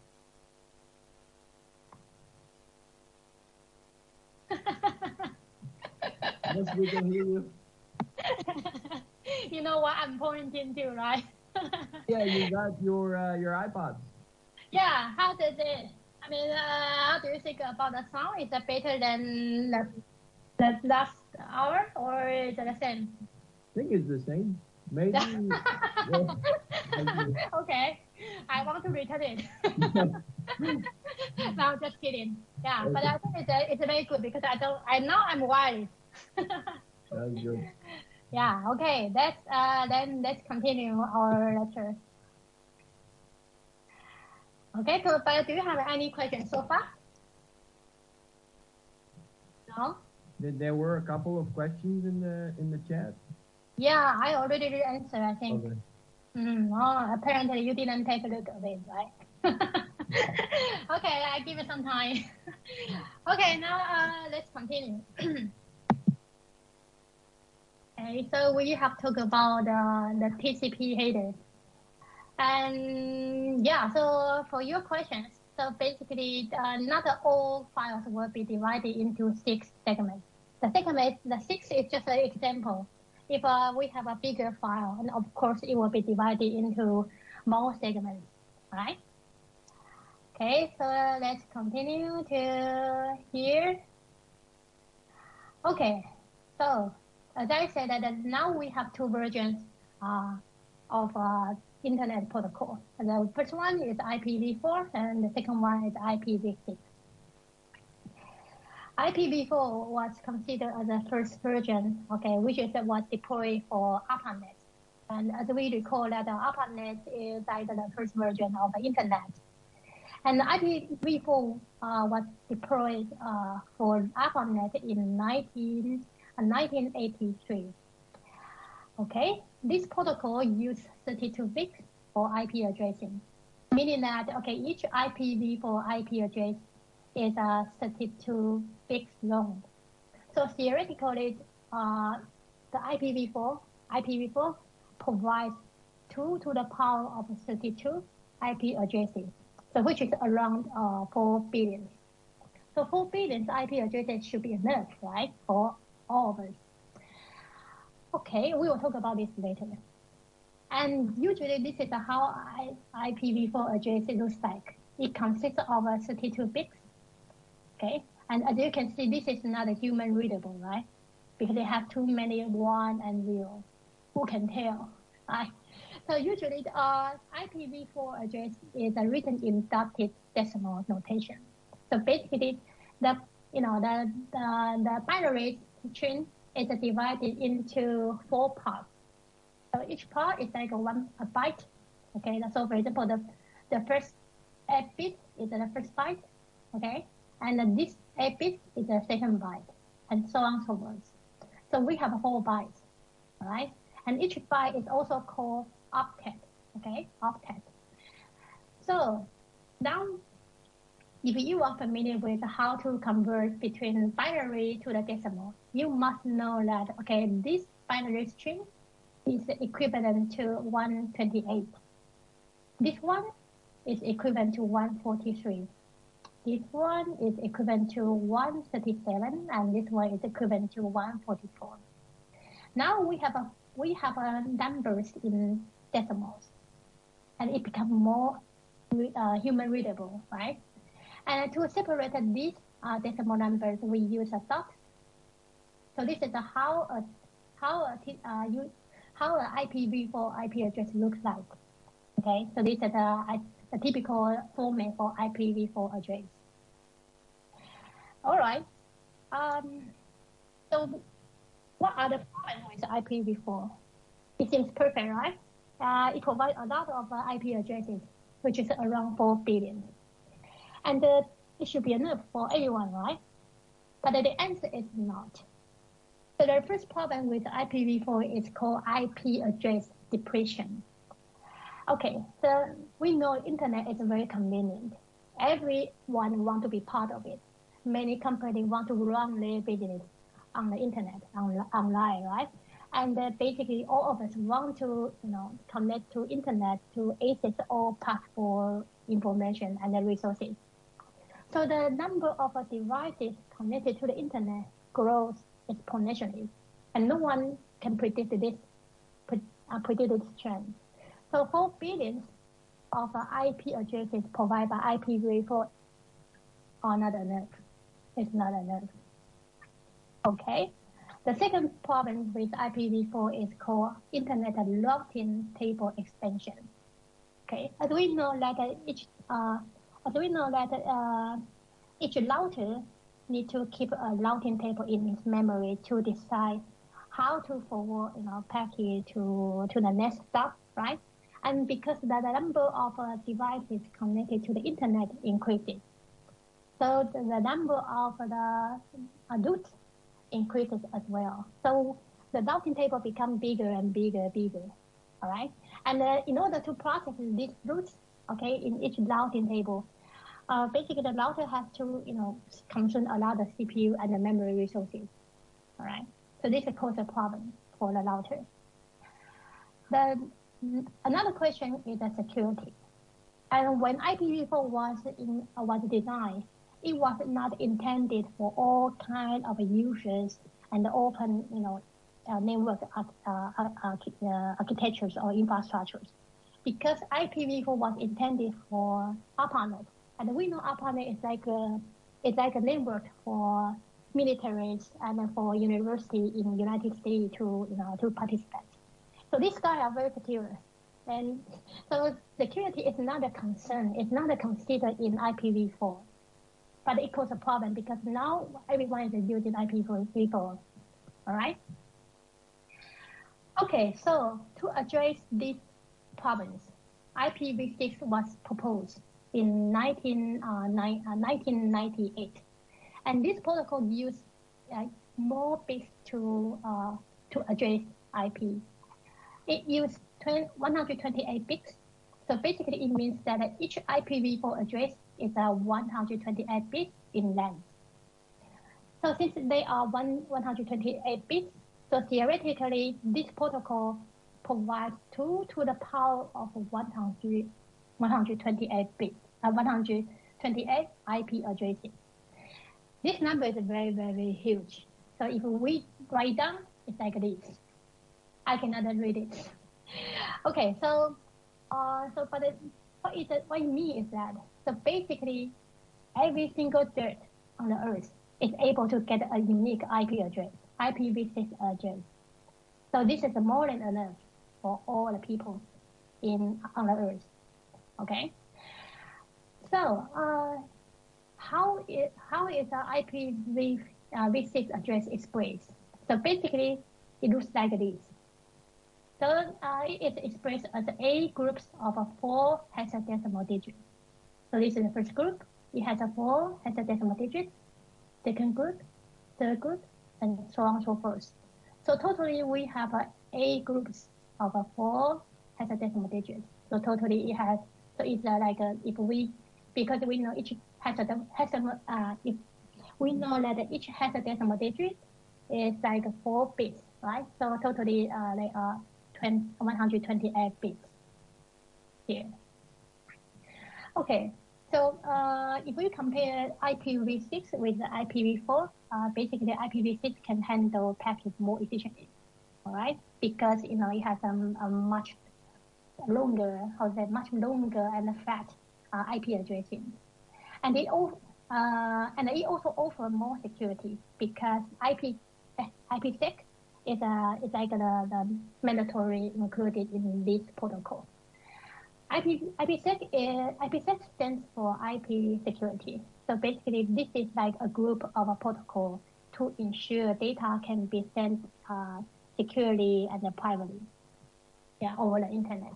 Yes, we can hear you. You know what I'm pointing to, right? Yeah, you got your iPods. Yeah, how does it? I mean, how do you think about the sound? Is it better than the last hour, or is it the same? I think it's the same. Maybe. Yeah, maybe. Okay, I want to return it. No, just kidding. Yeah, but I Okay, think it's very good because I know I'm wise. that's good. Yeah. Okay. Let's continue our lecture. Okay. So, but do you have any questions so far? No. There were a couple of questions in the chat. Yeah, I already did answer, I think. Okay. Oh, apparently you didn't take a look at it, right? Okay, I give it some time. Okay, now let's continue. Okay, so we have talked about the TCP headers. And yeah, so for your questions, so basically not all files will be divided into 6 segments. The 6 is just an example. If we have a bigger file, and of course it will be divided into more segments, right? Okay, so let's continue to here. Okay, so as I said, that now we have 2 versions of Internet protocol. And the first one is IPv4, and the second one is IPv6. IPv4 was considered as the first version, okay, which is was deployed for ARPANET. And as we recall that ARPANET is like the first version of the Internet. And IPv4 was deployed for ARPANET in 1983. Okay, this protocol uses 32 bits for IP addressing, meaning that each IPv4 IP address is 32 bits long. So theoretically, the IPv4 provides 2 to the power of 32 IP addresses, so which is around 4 billion. So 4 billion IP addresses should be enough, right, for all of us. Okay, we will talk about this later. And usually this is how IPv4 address looks like. It consists of 32 bits. Okay, and as you can see, this is not a human readable, right? Because they have too many 1 and 0. Who can tell, right? So usually the IPv4 address is written in dotted decimal notation. So basically, the binary string is divided into 4 parts. So each part is like a byte. Okay, so for example, the first 8 bit is the first byte. Okay, and then this 8 bit is the second byte, and so on and so forth. So we have 4 bytes, all right? And each byte is also called octet. Okay, octet. So now, if you are familiar with how to convert between binary to the decimal, you must know that this binary string is equivalent to 128. This one is equivalent to 143. This one is equivalent to 137, and this one is equivalent to 144. Now we have numbers in decimals, and it becomes more human readable, right? And to separate these decimal numbers, we use a dot. So this is how an IPv4 IP address looks like. Okay, so this is a typical format for IPv4 address. All right. So what are the problems with IPv4? It seems perfect, right? It provides a lot of IP addresses, which is around 4 billion. And it should be enough for everyone, right? But the answer is not. So the first problem with IPv4 is called IP address depletion. Okay, so we know internet is very convenient. Everyone wants to be part of it. Many companies want to run their business on the internet, online, right? And basically, all of us want to, connect to internet to access all possible information and the resources. So the number of devices connected to the internet grows exponentially, and no one can predict this trend. So 4 billion of IP addresses provided by IPv4 are not enough. It's not enough. Okay. The second problem with IPv4 is called Internet routing table expansion. Okay, as we know that each router needs to keep a routing table in its memory to decide how to forward, packet to the next stop, right? And because the number of devices connected to the internet increases, so the number of the routes increases as well. So the routing table becomes bigger and bigger, all right? And in order to process these routes, okay, in each routing table, basically the router has to, consume a lot of CPU and the memory resources, all right? So this causes a problem for the router. Another question is the security. And when IPv4 was designed, it was not intended for all kinds of users and open, network architectures or infrastructures, because IPv4 was intended for ARPANET, and we know ARPANET is like a network for militaries and for university in the United States to participate. So these guys are very secure, and so security is not a concern. It's not considered in IPv4. But it causes a problem because now everyone is using IPv4. All right? Okay, so to address these problems, IPv6 was proposed in 1998. And this protocol used more bits to address IP. It used 128 bits. So basically it means that each IPv4 address is 128 bits in length. So since they are 128 bits, so theoretically this protocol provides 2 to the power of 128 bits, 128 IP addresses. This number is very, very huge. So if we write down, it's like this. I cannot read it. Okay, so what it means is that, so basically every single dirt on the earth is able to get a unique IP address, IPv6 address. So this is more than enough for all the people on the earth. Okay. So how is the IPv6 address expressed? So basically it looks like this. So it is expressed as A groups of 4 hexadecimal digits. So this is the first group. It has 4 hexadecimal digits. Second group, third group, and so on and so forth. So totally we have A groups of 4 hexadecimal digits. So totally it has. So it's because we know each hexadecimal. If we know that each hexadecimal digit is like 4 bits, right? So totally they are 128 bits here. Okay, so if we compare IPv6 with the IPv4, basically IPv6 can handle packets more efficiently, all right? Because it has a much longer and fat IP addressing, and it also offers more security because IPsec is like the mandatory included in this protocol. IPsec stands for IP security. So basically, this is like a group of a protocol to ensure data can be sent securely and privately, over the internet.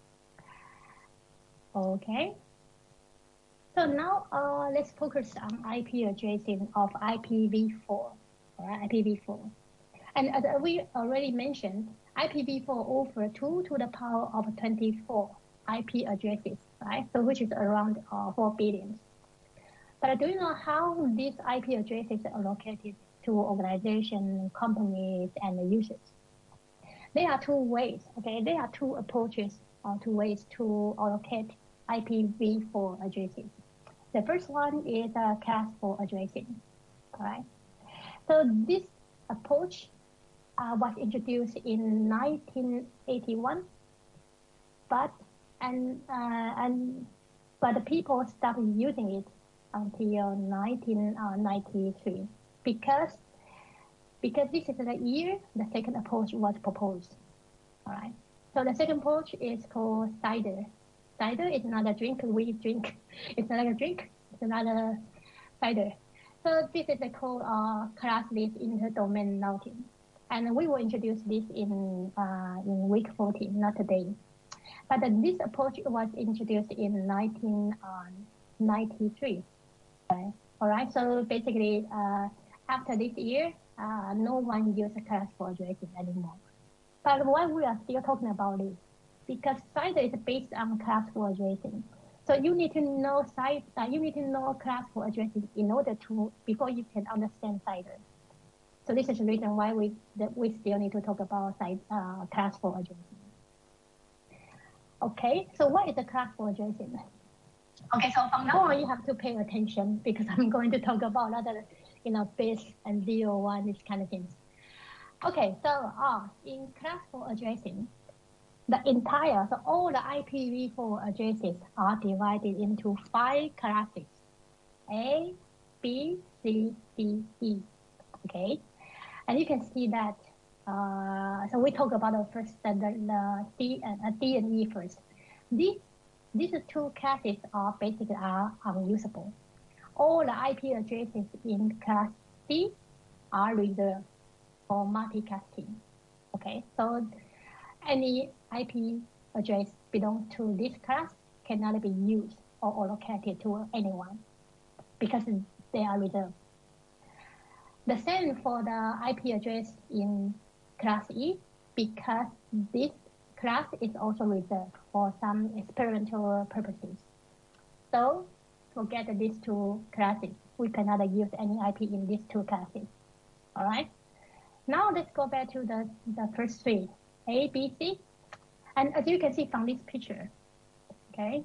Okay. So now let's focus on IP addressing of IPv4. All right, IPv4. And as we already mentioned, IPv4 offers 2 to the power of 24 IP addresses, right? So which is around 4 billion. But do you know how these IP addresses are allocated to organizations, companies, and users? There are two ways, okay? There are two approaches or two ways to allocate IPv4 addresses. The first one is class 4 addressing, all right? So this approach was introduced in 1981, but the people started using it until 1993 because this is the year the second approach was proposed. All right. So the second approach is called cider. Cider is not a drink we drink. It's not like a drink. It's another cider. So this is called classless interdomain routing, and we will introduce this in week 14, not today. But this approach was introduced in 1993. Right? All right. So basically, after this year, no one uses class 4 addressing anymore. But why we are still talking about it? Because CIDR is based on class 4 addressing. So you need to know you need to know class 4 addressing in order to before you can understand CIDR. So this is the reason why we still need to talk about class 4 addressing. Okay, so what is a class 4 addressing? Okay, so from now on you have to pay attention because I'm going to talk about other, base and 0, 1, these kind of things. Okay, so in class 4 addressing, so all the IPv4 addresses are divided into 5 classes: A, B, C, D, E. Okay, and you can see that. So we talk about the D and E first. These two classes are basically unusable. All the IP addresses in class D are reserved for multicasting. Okay, so any IP address belongs to this class cannot be used or allocated to anyone because they are reserved. The same for the IP address in class E because this class is also reserved for some experimental purposes. So forget these two classes. We cannot use any IP in these two classes. All right. Now let's go back to the first three, A, B, C. And as you can see from this picture, okay,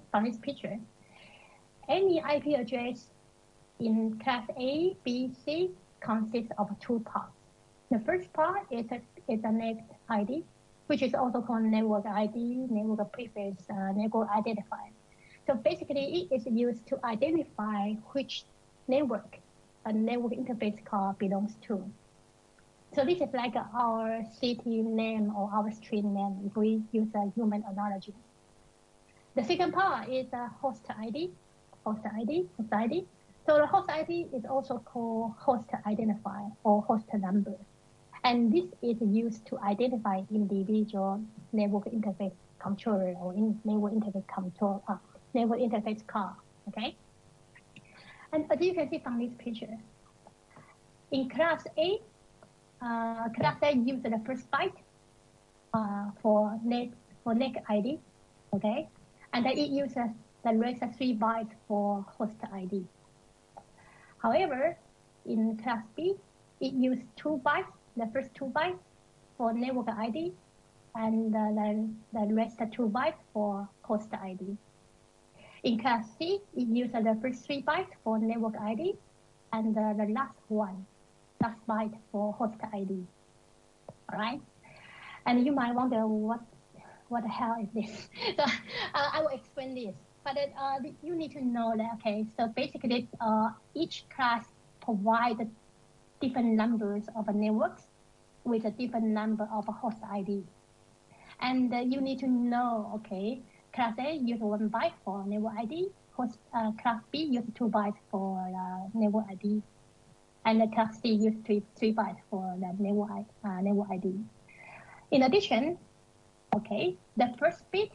any IP address in class A, B, C consists of 2 parts. The first part is a NAT ID, which is also called network ID, network prefix, network identifier. So basically, it is used to identify which network a network interface card belongs to. So this is like our city name or our street name if we use a human analogy. The second part is a host ID. So the host ID is also called host identifier or host number. And this is used to identify individual network interface controller or network interface card. Okay. And as you can see from this picture, in class A uses the first byte for NAT ID. Okay, and then it uses the rest 3 bytes for host ID. However, in class B, it uses 2 bytes. The first 2 bytes for network ID, and then the rest 2 bytes for host ID. In class C, it uses the first 3 bytes for network ID, and the last byte for host ID. All right, and you might wonder what the hell is this? So I will explain this. But you need to know that. Okay, so basically, each class provides different numbers of networks with a different number of host ID. And you need to know, okay, class A uses 1 byte for network ID, class B uses 2 bytes for network ID, and class C uses 3 bytes for the network ID. In addition, okay, the first bit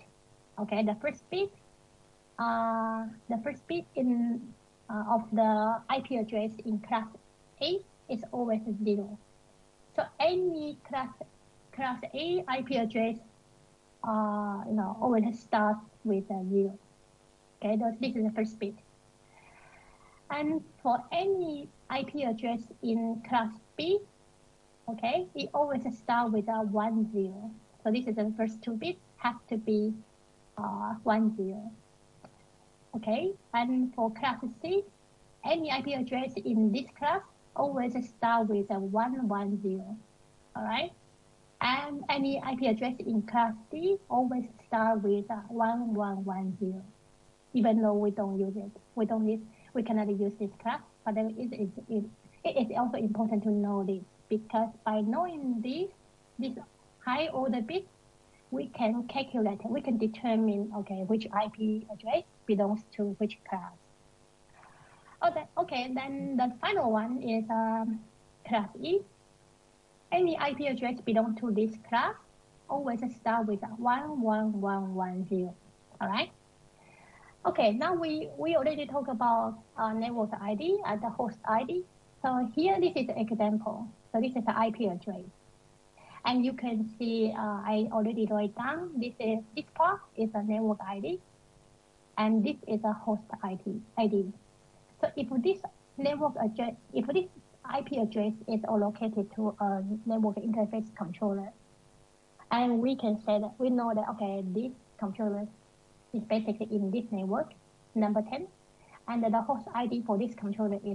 of the IP address in class A is always 0. So any class A IP address, always starts with 0. Okay, this is the first bit. And for any IP address in class B, okay, it always starts with a 1, 0. So this is the first 2 bits have to be 1, 0. Okay, and for class C, any IP address in this class always start with a 1, 1, 0. All right, and any IP address in class D always start with a 1, 1, 1, 0. Even though we don't use it, we cannot use this class, but it is also important to know this, because by knowing this high order bit, we can calculate, we can determine, okay, which IP address belongs to which class. Okay, then the final one is class E. Any IP address belong to this class always start with 1, 1, 1, 1, 0. All right. Okay, now we already talked about network ID and the host ID. So here, this is an example. So this is the IP address. And you can see I already wrote down, this part is a network ID, and this is a host ID. So if this network address, if this IP address is allocated to a network interface controller, and we can say that we know that, okay, this controller is basically in this network, number 10, and the host ID for this controller is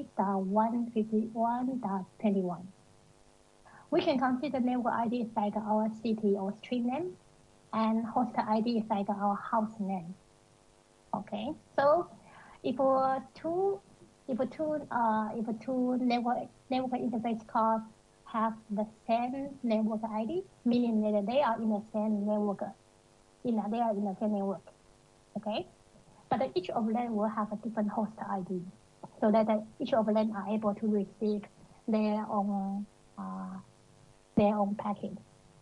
8.151.21. We can consider network ID is like our city or street name, and host ID is like our house name. Okay, so if two network interface cards have the same network ID, meaning that they are in the same network. They are in the same network, okay? But each of them will have a different host ID, so that each of them are able to receive their own packet.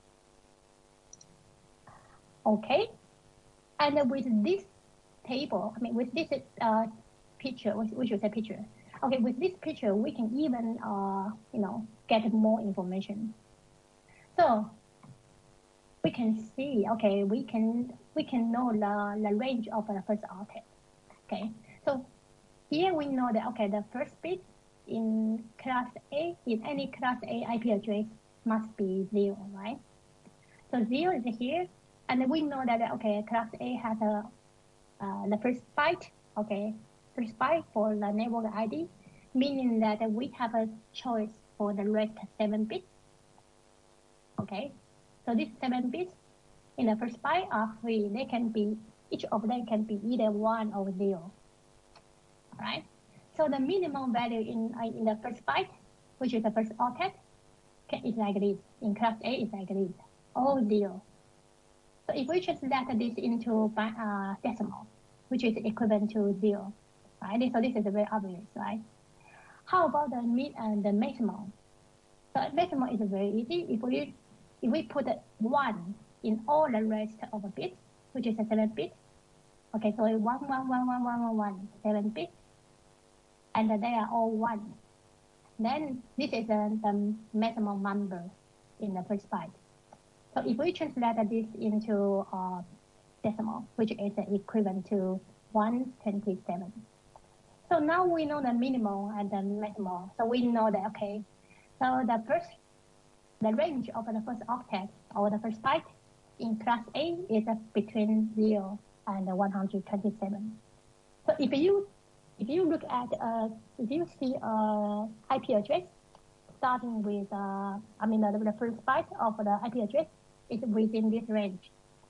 Okay, and with this table, with this picture, we should say picture. Okay, with this picture, we can even get more information. So we can see, okay, we can know the range of the first octet. Okay, so here we know that, okay, the first bit in class A, in any class A IP address must be 0, right? So 0 is here, and we know that, okay, class A has the first byte, okay, first byte for the network ID, meaning that we have a choice for the rest 7 bits. Okay, so these 7 bits in the first byte are free. They can be, each of them can be either 1 or 0. All right. So the minimum value in the first byte, which is the first octet, is like this. In class A, it's like this, all 0. So if we translate this into decimal, which is equivalent to 0, right? So this is very obvious, right? How about the maximum? So maximum is very easy. If we put 1 in all the rest of the bits, which is a 7 bits, okay, so 1, 1, 1, 1, 1, 1, 1, 7 bits, and they are all 1. Then this is the maximum number in the first byte. So if we translate this into decimal, which is equivalent to 127. So now we know the minimum and the maximum. So we know that, okay, so the range of the first octet or the first byte in class A is between 0 and 127. So if you look at if you see IP address starting with the first byte of the IP address is within this range.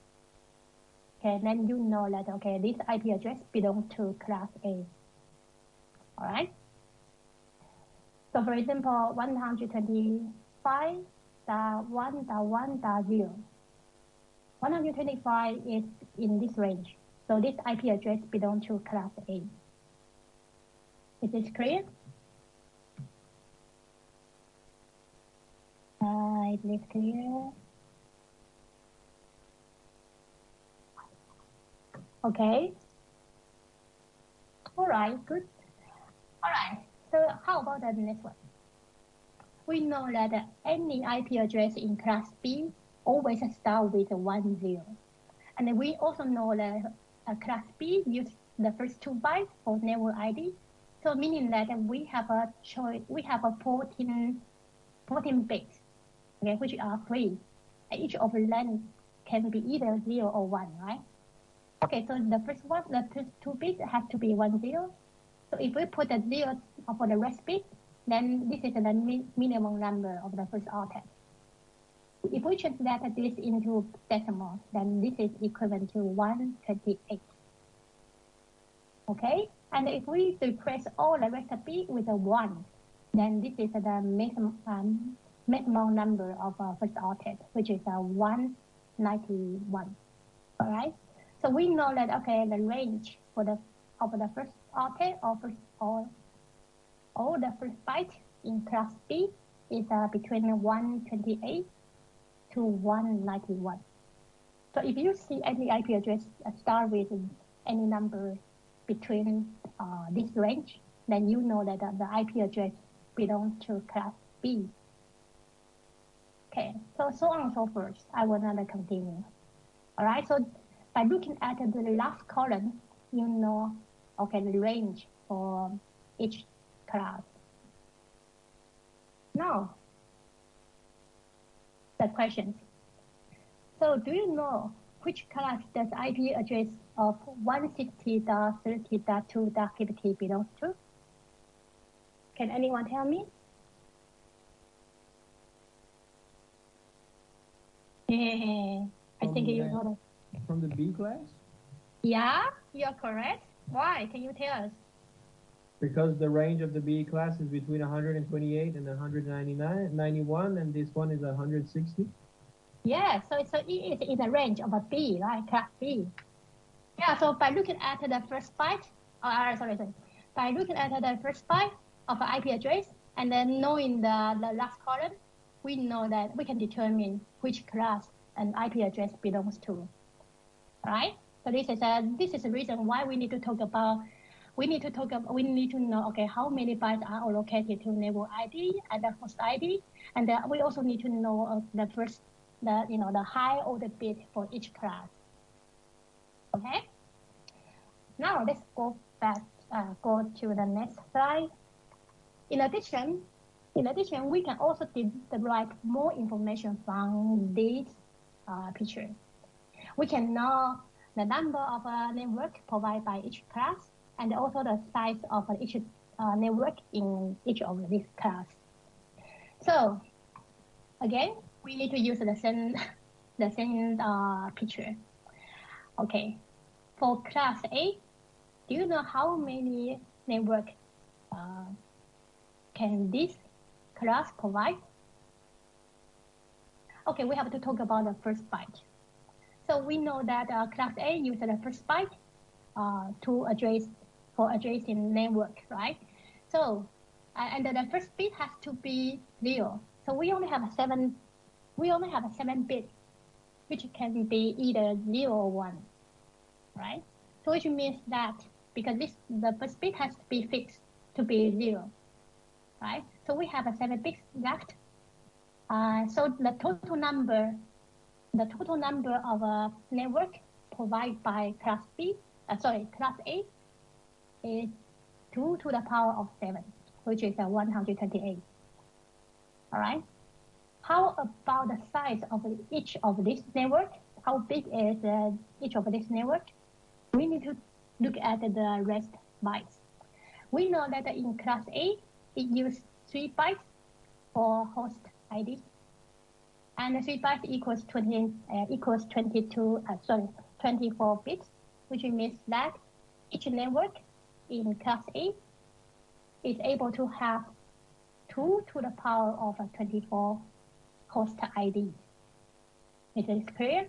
Okay, then you know that, okay, this IP address belongs to class A. All right. So for example, 125.1.1.0. 125 is in this range. So this IP address belongs to class A. Is this clear? Is this clear? Okay. All right, good. All right, so how about the next one? We know that any IP address in class B always start with 1, 0. And we also know that class B uses the first 2 bytes for network ID. So meaning that we have a choice, we have a 14 14 bits, okay, which are free. And each of length can be either 0 or 1, right? Okay, so the first one, the first 2 bits have to be 1, 0. So if we put a 0 for the rest bit, then this is the minimum number of the first octet. If we translate this into decimal, then this is equivalent to 128. Okay, and if we replace all the rest of bit with a 1, then this is the maximum number of first octet, which is 191. All right. So we know that okay, the range for the first octet or the first byte in class B is between 128 to 191. So if you see any IP address start with any number between this range, then you know that the IP address belongs to class B. Okay, so on and so forth. I will not continue. All right, so by looking at the last column, you know, okay, the range for each class. Now, the questions. So do you know which class does IP address of 160.30.2.50 belongs to? Can anyone tell me? Yeah, I think you know that. From the B class? Yeah, you're correct. Why? Can you tell us? Because the range of the B class is between 128 and 191, and this one is 160. Yeah, so it is in the range of a B, right? Class B. Yeah, so by looking at the first byte, by looking at the first byte of an IP address and then knowing the last column, we know that we can determine which class an IP address belongs to, right? So this is the reason why we need to know, okay, how many bytes are allocated to network ID and the host ID, and we also need to know the high order bit for each class. Okay. Now let's go to the next slide. In addition, we can also derive more information from this picture. We can know the number of network provided by each class, and also the size of each network in each of these class. So again, we need to use the same picture. Okay, for class A, do you know how many network can this class provide? Okay, we have to talk about the first byte. So we know that class A uses the first byte for addressing network, right? So and the first bit has to be 0. So we only have 7 bits, which can be either 0 or 1, right? So which means that because the first bit has to be fixed to be 0, right? So we have 7 bits left. So the total number of a network provided by class A is 2 to the power of 7, which is 128. All right. How about the size of each of these networks? How big is each of these networks? We need to look at the rest bytes. We know that in class A, it uses 3 bytes for host ID, and 3 bytes equals 24 bits, which means that each network in class A is able to have 2 to the power of 24 host ID. Is it clear?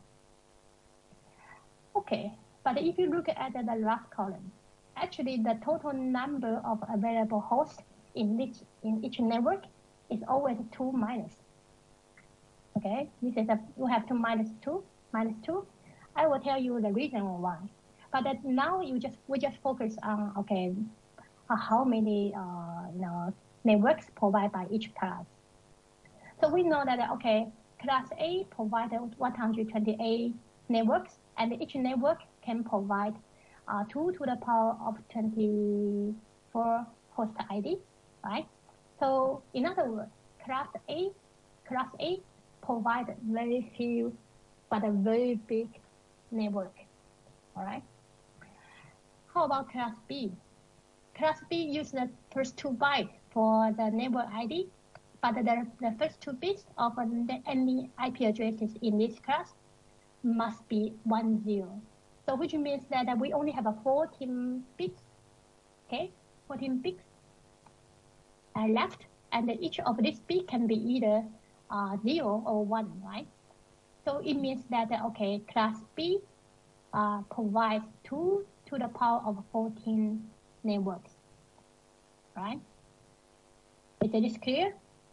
Okay, but if you look at the last column, actually the total number of available hosts in each network is always 2 minus. Okay, this is we have to minus 2. I will tell you the reason why. But now we just focus on how many networks provided by each class. So we know that class A provided 128 networks, and each network can provide 2 to the power of 24 host ID, right? So in other words, class A provide very few but a very big network. All right. How about class B? Class B uses the first 2 bytes for the network ID, but the first 2 bits of any IP addresses in this class must be 10. So which means that we only have a 14 bits, okay, 14 bits left, and each of these bits can be either 0 or 1, right? So it means that, okay, class B provides 2 to the power of 14 networks, right? Is this clear?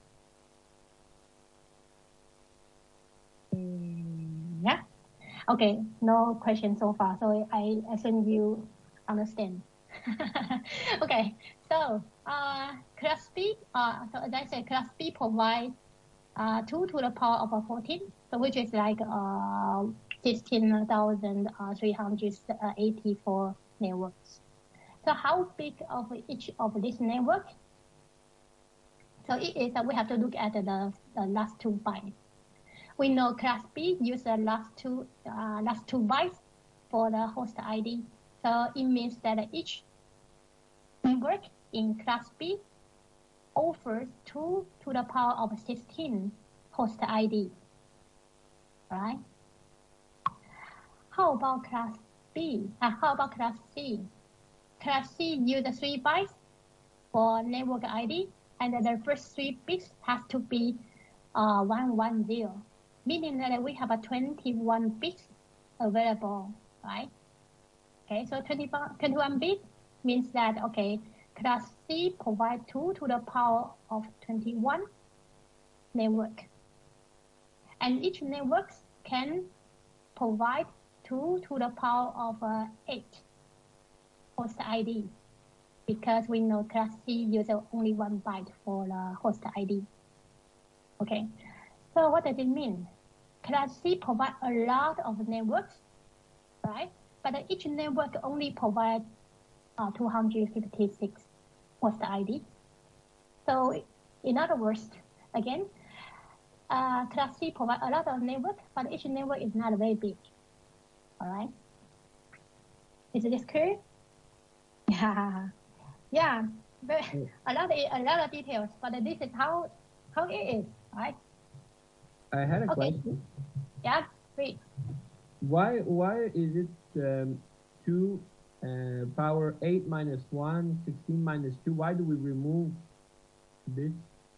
Yeah. Okay, no question so far, so I assume you understand. Okay, so class B, so as I said, class B provides 2 to the power of 14, so which is like 16,384 networks. So how big of each of these networks? So it is we have to look at the last 2 bytes. We know class B uses the last two bytes for the host ID. So it means that each network in class B offers 2 to the power of 16 host ID, right? How about class B? How about class C? Class C uses 3 bytes for network ID, and the first 3 bits has to be 110, meaning that we have a 21 bits available, right? Okay, so 21 bits means that, okay, class C provides 2 to the power of 21 network. And each network can provide 2 to the power of 8 host ID, because we know class C uses only 1 byte for the host ID. Okay, so what does it mean? Class C provides a lot of networks, right? But each network only provides 256 host ID. So in other words, again, class C provides a lot of networks, but each network is not very big. All right? Is this clear? Yeah, yeah. A lot of details, but this is how it is, right? I had a question. Yeah, great. Why is it 2 power 8 minus 1, 16 minus 2? Why do we remove this?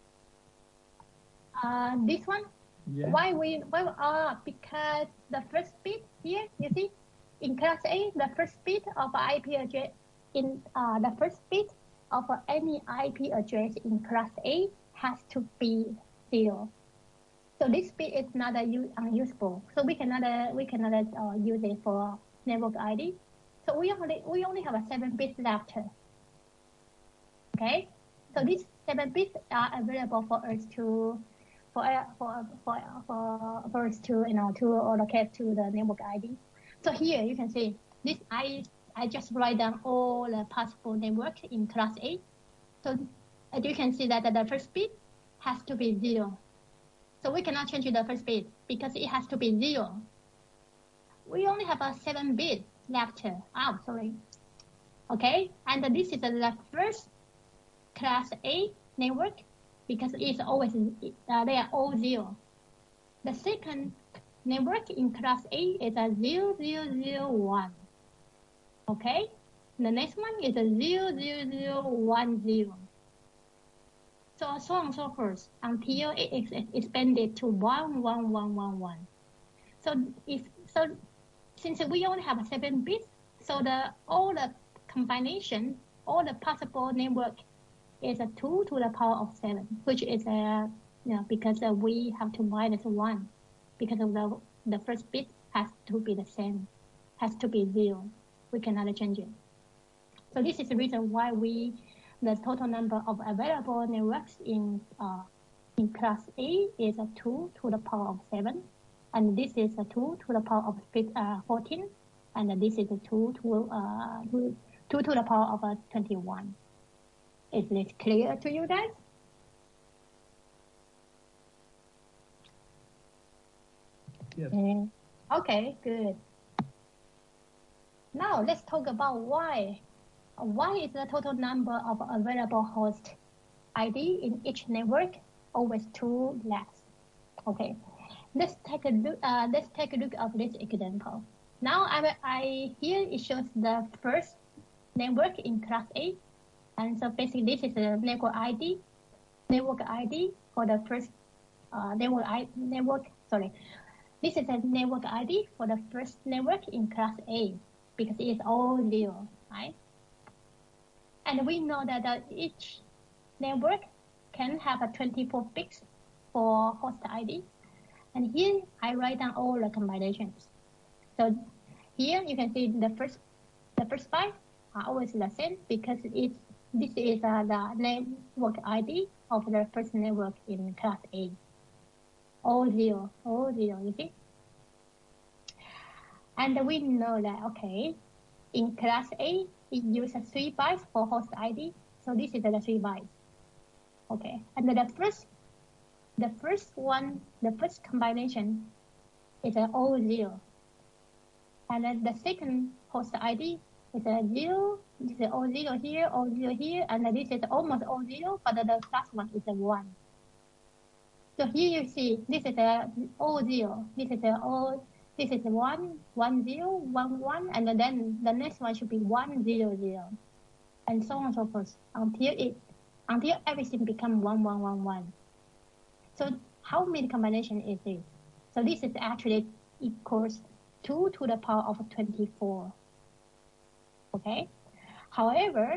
This one? Yeah. Because the first bit here, you see, in class A, the first bit of IP address the first bit of any IP address in class A has to be 0. So this bit is not unusable. So we cannot use it for network ID. So we only have 7 bits left. Okay, so these 7 bits are available for us to to allocate to the network ID. So here you can see this. I just write down all the possible networks in class A. So as you can see that the first bit has to be 0. So we cannot change the first bit because it has to be 0. We only have 7 bits left. Oh, sorry. Okay, and this is the first class A network because it's always they are all 0. The second network in class A is a 0001. Okay, the next one is a 00010. So on and so forth until it is expanded to 11111. So since we only have 7 bits, so all the combination, all the possible network is a 2 to the power of 7, which is because we have to minus 1 because of the first bit has to be the same, has to be 0. We cannot change it. So this is the reason why the total number of available networks in class A is a 2 to the power of 7, and this is a 2 to the power of 14, and this is a 2 to the power of 21. Is this clear to you guys? Yes. Okay, good. Now let's talk about why. Why is the total number of available host ID in each network always too less? Okay, let's take a look. Let's take a look at this example. Now here it shows the first network in class A, and so basically this is a network ID. Network ID for the first network. Sorry, this is a network ID for the first network in class A because it is all zero, right? And we know that each network can have a 24 bits for host ID. And here I write down all the combinations. So here you can see the first byte are always the same because this is the network ID of the first network in class A. All zero, you see? And we know that, okay, in class A, it uses 3 bytes for host ID. So this is the 3 bytes. Okay, and the first combination is all zero. And then the second host ID is a zero. This is all zero here, and this is almost all zero, but the last one is a 1. So here you see this is all zero. This is 1, 1, 0, 1, 1, and then the next one should be 1, 0, 0, and so on and so forth until everything becomes 1, 1, 1, 1. So how many combination is this? So this is actually equals 2 to the power of 24. Okay. However,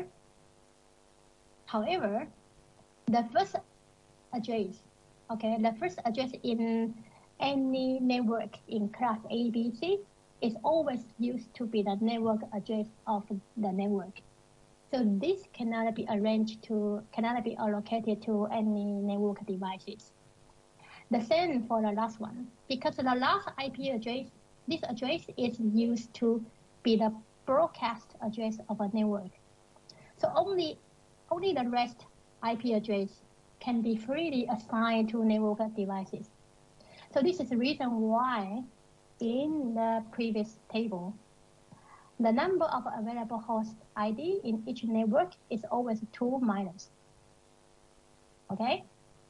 the first address, okay, the first address in any network in class ABC is always used to be the network address of the network. So this cannot be allocated to any network devices. The same for the last one, because the last IP address, this address is used to be the broadcast address of a network. So only the rest IP address can be freely assigned to network devices. So this is the reason why in the previous table, the number of available host ID in each network is always 2 minus. Okay?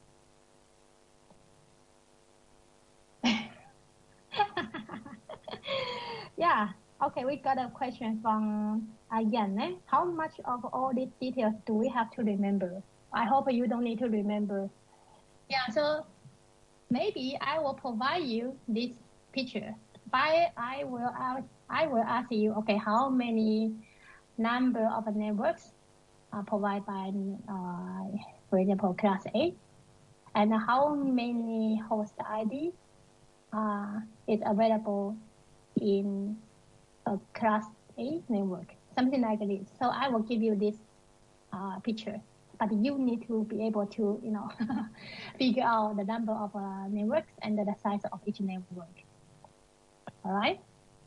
Yeah. Okay, we got a question from Yan. How much of all these details do we have to remember? I hope you don't need to remember. Yeah, so maybe I will provide you this picture. But I will ask you, okay, how many number of networks are provided by, for example, class A, and how many host ID is available in a class A network, something like this. So I will give you this picture, but you need to be able to, figure out the number of networks and the size of each network. All right.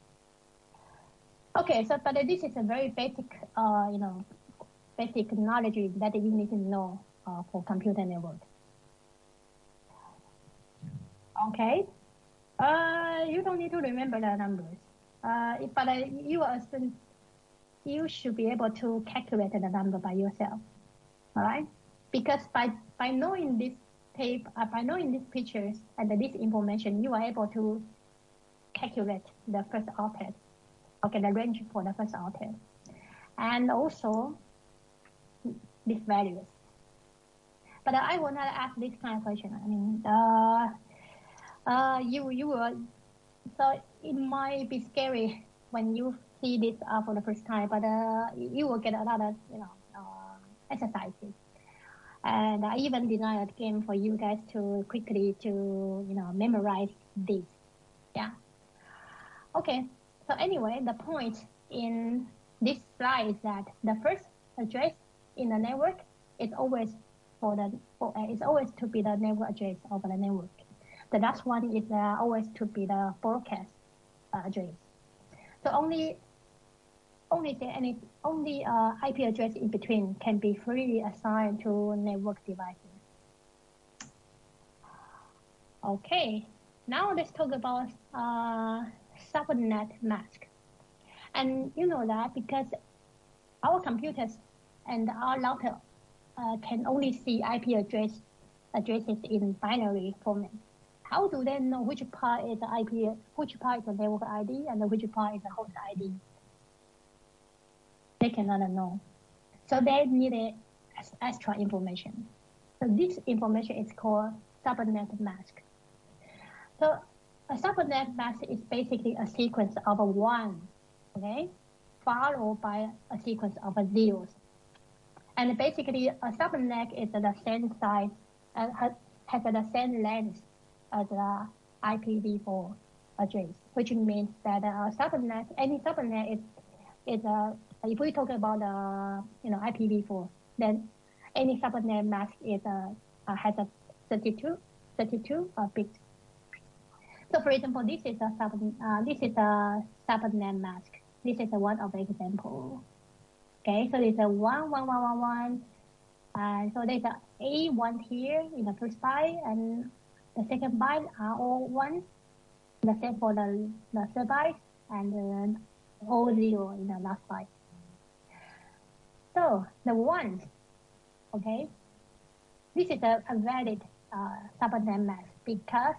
Okay, so but this is a very basic, basic knowledge that you need to know for computer network. Okay. You don't need to remember the numbers, but you should be able to calculate the number by yourself. All right, because by knowing this tape, by knowing these pictures and this information, you are able to calculate the first octet. Okay, the range for the first octet, and also these values. But I will not ask this kind of question. I mean, you will. So it might be scary when you see this for the first time, but you will get a lot of exercises. And I even designed a game for you guys to quickly memorize this. Yeah. Okay. So anyway, the point in this slide is that the first address in the network is always to be the network address of the network. The last one is always to be the broadcast address. So only IP address in between can be freely assigned to network devices. Okay, Now let's talk about subnet mask. And you know that because our computers and our router can only see IP addresses in binary format. How do they know which part is the IP, which part is the network ID, and which part is the host ID? They cannot know. So they need extra information. So this information is called subnet mask. So a subnet mask is basically a sequence of a 1, okay, followed by a sequence of a zeros. And basically, a subnet is the same size, has the same length as the IPv4 address, which means that any subnet is if we talk about IPv4, then any subnet mask has a 32 bit. So, for example, this is a subnet mask. This is one of the example. Okay, so it's a 11111, and so there's a A1 here in the first byte, and the second byte are all 1. The same for the third byte, and then all 0 in the last byte. So the ones, okay, this is a valid subnet mask because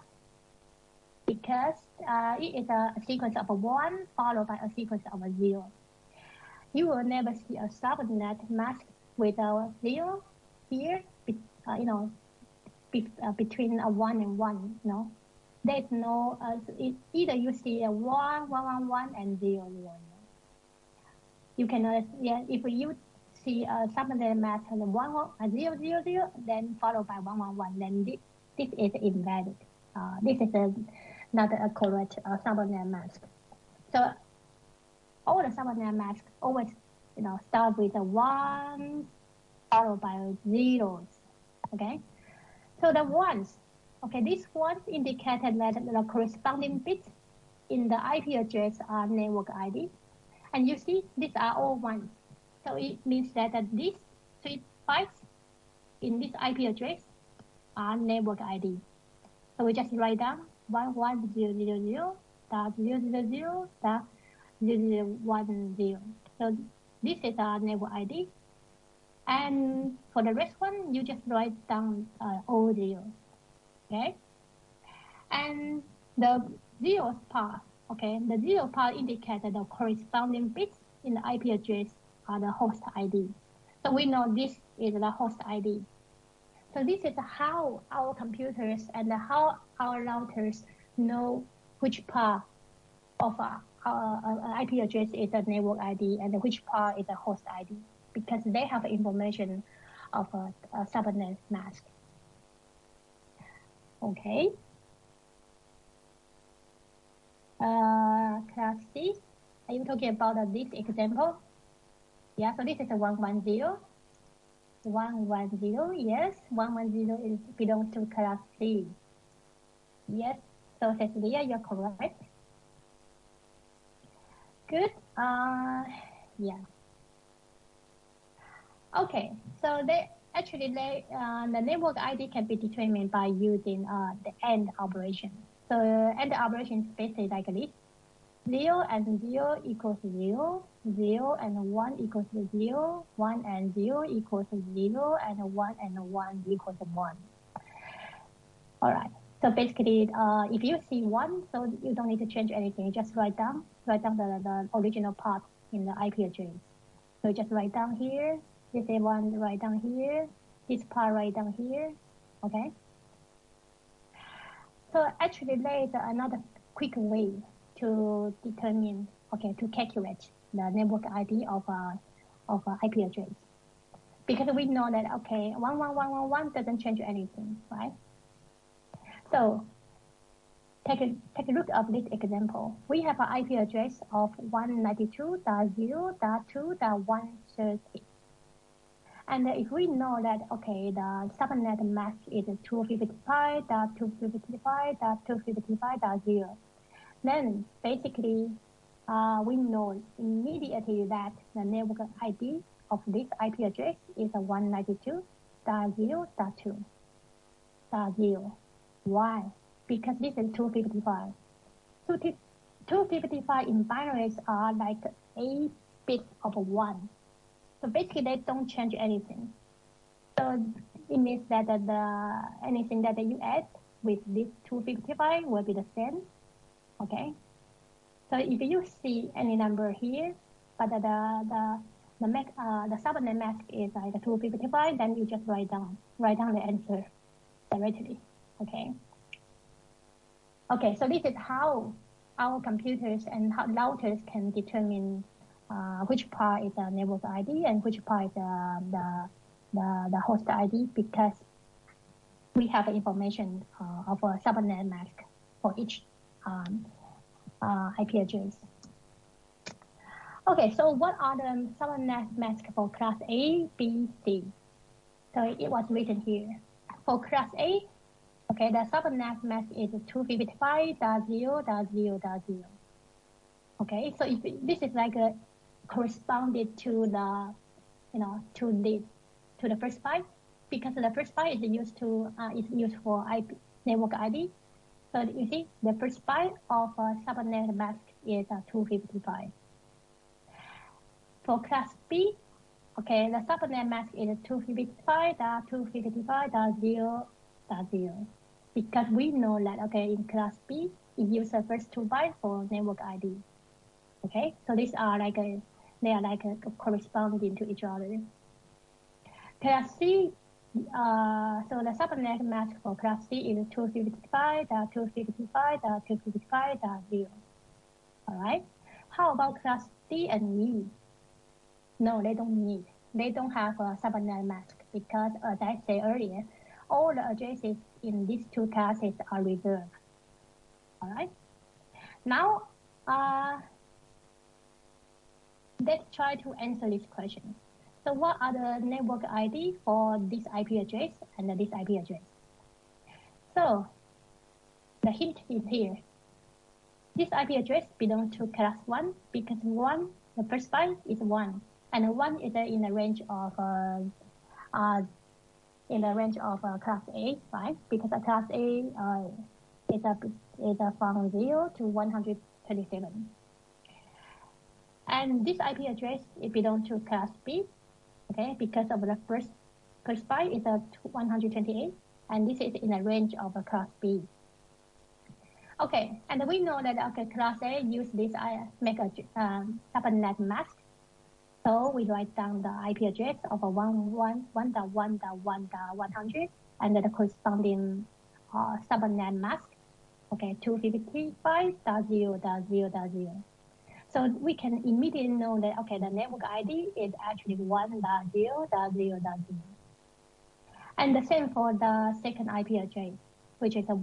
it is a sequence of a 1 followed by a sequence of a 0. You will never see a subnet mask with a 0 here, between a 1 and 1. No, there's no. Either you see a 1, 1, 1, 1, and 0, 0. You cannot. Yeah, if you see a subnet mask and 0, 0, 0, then followed by 1, 1, 1, then this is invalid. This is not a correct subnet mask. So all the subnet masks always, start with a 1 followed by zeros. Okay, so the ones, okay, these ones indicated that the corresponding bits in the IP address are network ID, and you see these are all ones. So it means that these 3 bytes in this IP address are network ID. So we just write down 11000.000.0010. So this is our network ID. And for the rest one, you just write down all zeros. Okay? And the zeros part, okay, the zero part indicates the corresponding bits in the IP address are the host ID. So we know this is the host ID. So this is how our computers and how our routers know which part of our IP address is a network ID and which part is a host ID, because they have information of a subnet mask. Okay. Class C, are you talking about this example? Yeah, so this is a 110. 110, yes, 110 belongs to class C. Yes, so Cecilia, you're correct. Good. Yeah. Okay, so the network ID can be determined by using the AND operation. So AND operation is basically like this: 0 and 0 equals 0, 0 and 1 equals 0, 1 and 0 equals 0, and 1 and 1 equals 1. All right. So basically, if you see 1, so you don't need to change anything. You just write down the original part in the IP address. So just write down here. This is 1, write down here. This part, write down here. Okay. So actually, there is another quick way to determine, to calculate the network ID of IP address, because we know that 11111 doesn't change anything, right? So take a look at this example. We have an IP address of 192.0.2.130. And if we know that, the subnet mask is 255.255.255.0, then basically we know immediately that the network ID of this IP address is a 192.0.2.0. Why? because this is 255. 255 in binaries are like 8 bits of 1. So basically they don't change anything. So it means that anything that you add with this 255 will be the same. Okay. So if you see any number here, but the subnet mask is like 255, then you just write down the answer directly. Okay. Okay, so this is how our computers and how routers can determine which part is a network ID and which part is the host ID, because we have information of a subnet mask for each IP address. Okay, so what are the subnet masks for class A, B, C? So it was written here. For class A, okay, the subnet mask is 255.0.0.0. Okay, so if this is like corresponded to the, to the first byte, because the first byte is used for IP network ID. So you see, the first byte of a subnet mask is 255. For class B, okay, the subnet mask is 255.255.0.0, because we know that, okay, in class B, it uses the first 2 bytes for network ID. Okay, so these are like corresponding to each other. Class C, so the subnet mask for class C is 255.255.255.0. All right. How about class D and E? No, they don't have a subnet mask, because as I said earlier, all the addresses in these two classes are reserved. All right. Now, let's try to answer this question. So what are the network ID for this IP address and this IP address? So the hint is here. This IP address belongs to class 1 because 1, the first byte is 1, and 1 is in the range of class A, right? Because a class A is from 0 to 127. And this IP address, it belongs to class B, okay, because of the first byte is 128, and this is in the range of a class B. Okay, and we know that class A use this make a subnet mask. So we write down the IP address of 1.1.1.1.100 and the corresponding subnet mask, okay, 255.0.0.0. So we can immediately know that, okay, the network ID is actually 1.0.0.0. And the same for the second IP address, which is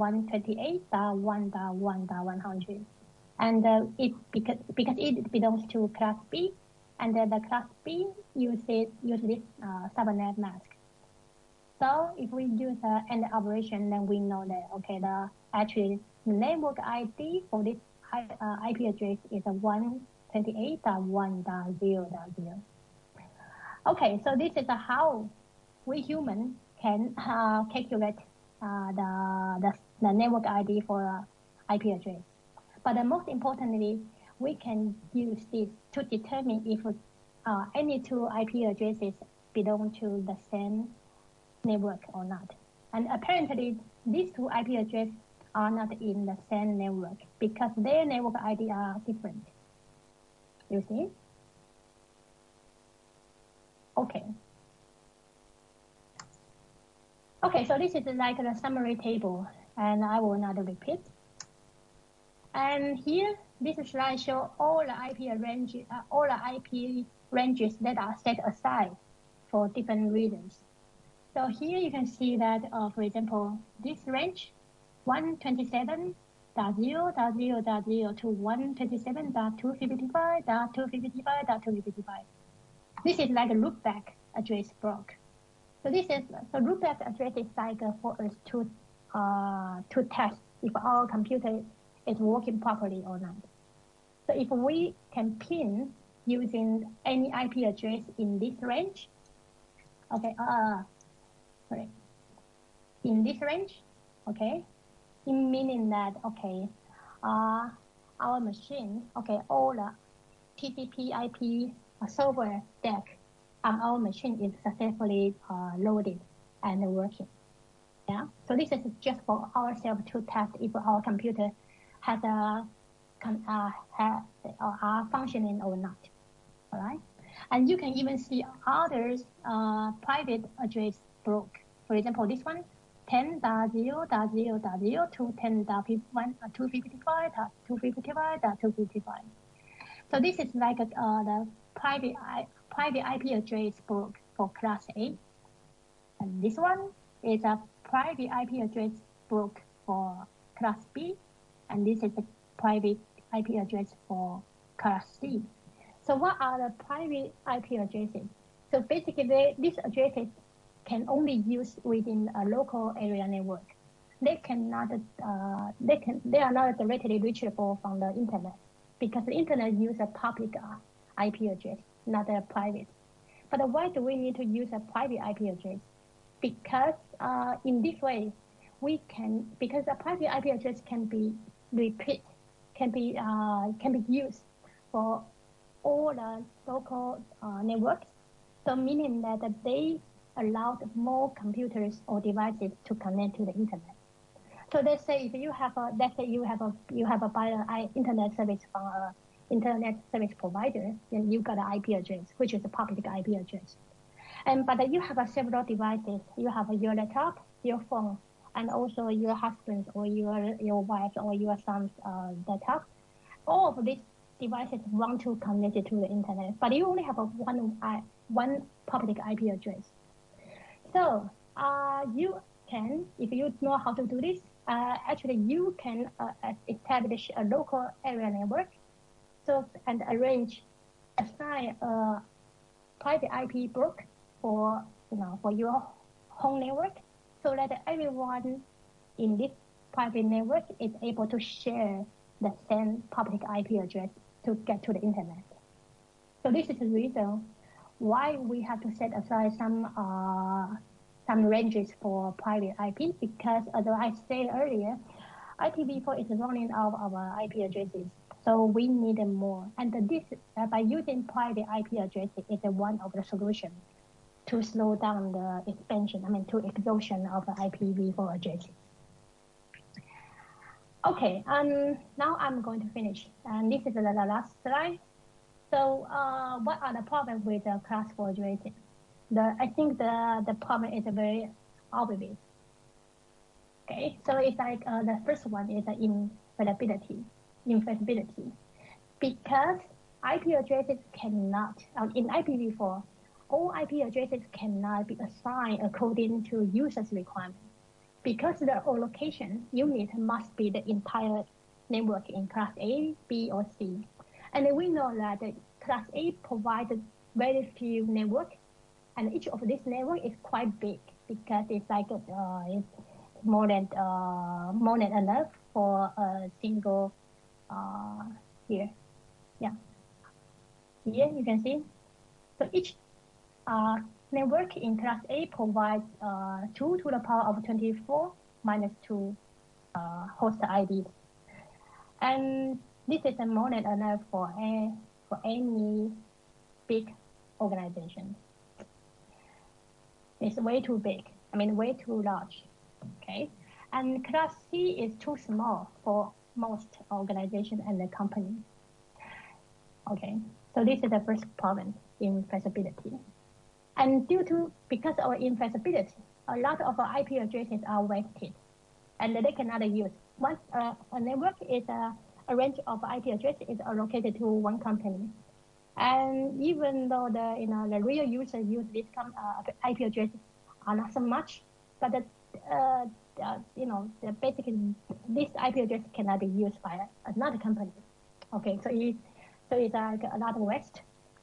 128.1.1.100. And because it belongs to class B, and the class B uses this subnet mask. So if we do the AND operation, then we know that, okay, the network ID for this IP address is 128.1.0.0. Okay, so this is how we humans can calculate the network ID for IP address. But most importantly, we can use this to determine if any two IP addresses belong to the same network or not. And apparently, these two IP addresses are not in the same network because their network ID are different. You see? Okay. Okay, so this is like the summary table, and I will not repeat. And here, this slide shows all the IP ranges that are set aside for different reasons. So here you can see that, for example, this range, 127.0.0.0 to 127.255.255.255. This is like a loopback address block. So loopback address is like for us to test if our computer is working properly or not. So if we can pin using any IP address in this range, okay, in this range, okay, in meaning that, okay, our machine, okay, all the TCP IP server stack on our machine is successfully loaded and working. Yeah. So this is just for ourselves to test if our computer has are functioning or not. All right. And you can even see others private address broke. For example, this one, 10.0.0.0 to 10.255.255.255. So this is like the private IP address broke for class A. And this one is a private IP address broke for class B. And this is a private IP address for class C. So what are the private IP addresses? So basically, these addresses can only use within a local area network. They are not directly reachable from the internet because the internet uses a public IP address, not a private. But why do we need to use a private IP address? Because in this way, because a private IP address can be used for all the local networks. So meaning that they allowed more computers or devices to connect to the internet. So let's say if you have a internet service from an internet service provider, then you got an IP address, which is a public IP address. But you have several devices. You have your laptop, your phone, and also your husband's or your wife's or your son's laptop. All of these devices want to connect it to the internet, but you only have one public IP address. So you can, if you know how to do this, actually you can establish a local area network. So and assign a private IP block for your home network, so that everyone in this private network is able to share the same public IP address to get to the internet. So this is the reason why we have to set aside some ranges for private IP, because as I said earlier, IPv4 is running out of our IP addresses, so we need more. And this by using private IP addresses is one of the solutions to slow down the expansion, exhaustion of the IPv4 addresses. Okay, now I'm going to finish, and this is the last slide. So what are the problems with the class 4 addressing? I think the problem is very obvious. Okay, so it's like the first one is infallibility, because IP addresses cannot, in IPv4, all IP addresses cannot be assigned according to users' requirements, because the allocation unit must be the entire network in class A, B, or C. And we know that class A provides very few networks, and each of these networks is quite big, because it's like it's more than enough for a single here. Yeah, here you can see. So each network in class A provides 2 to the power of 24 minus 2 host IDs, and this is more than enough for any big organization. It's way too big. Way too large. Okay, and class C is too small for most organizations and the company. Okay, so this is the first problem, inflexibility. And because of inflexibility, a lot of our IP addresses are wasted, and they cannot use. Once a network is a range of IP addresses is allocated to one company, and even though the real user use this IP addresses are not so much, but basically this IP address cannot be used by another company. Okay, so it's like a lot of waste.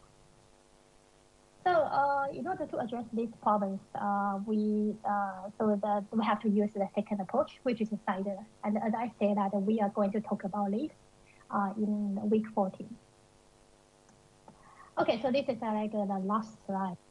So in order to address these problems, we have to use the second approach, which is CIDR. And as I said, that we are going to talk about it in week 14. Okay, so this is like the last slide.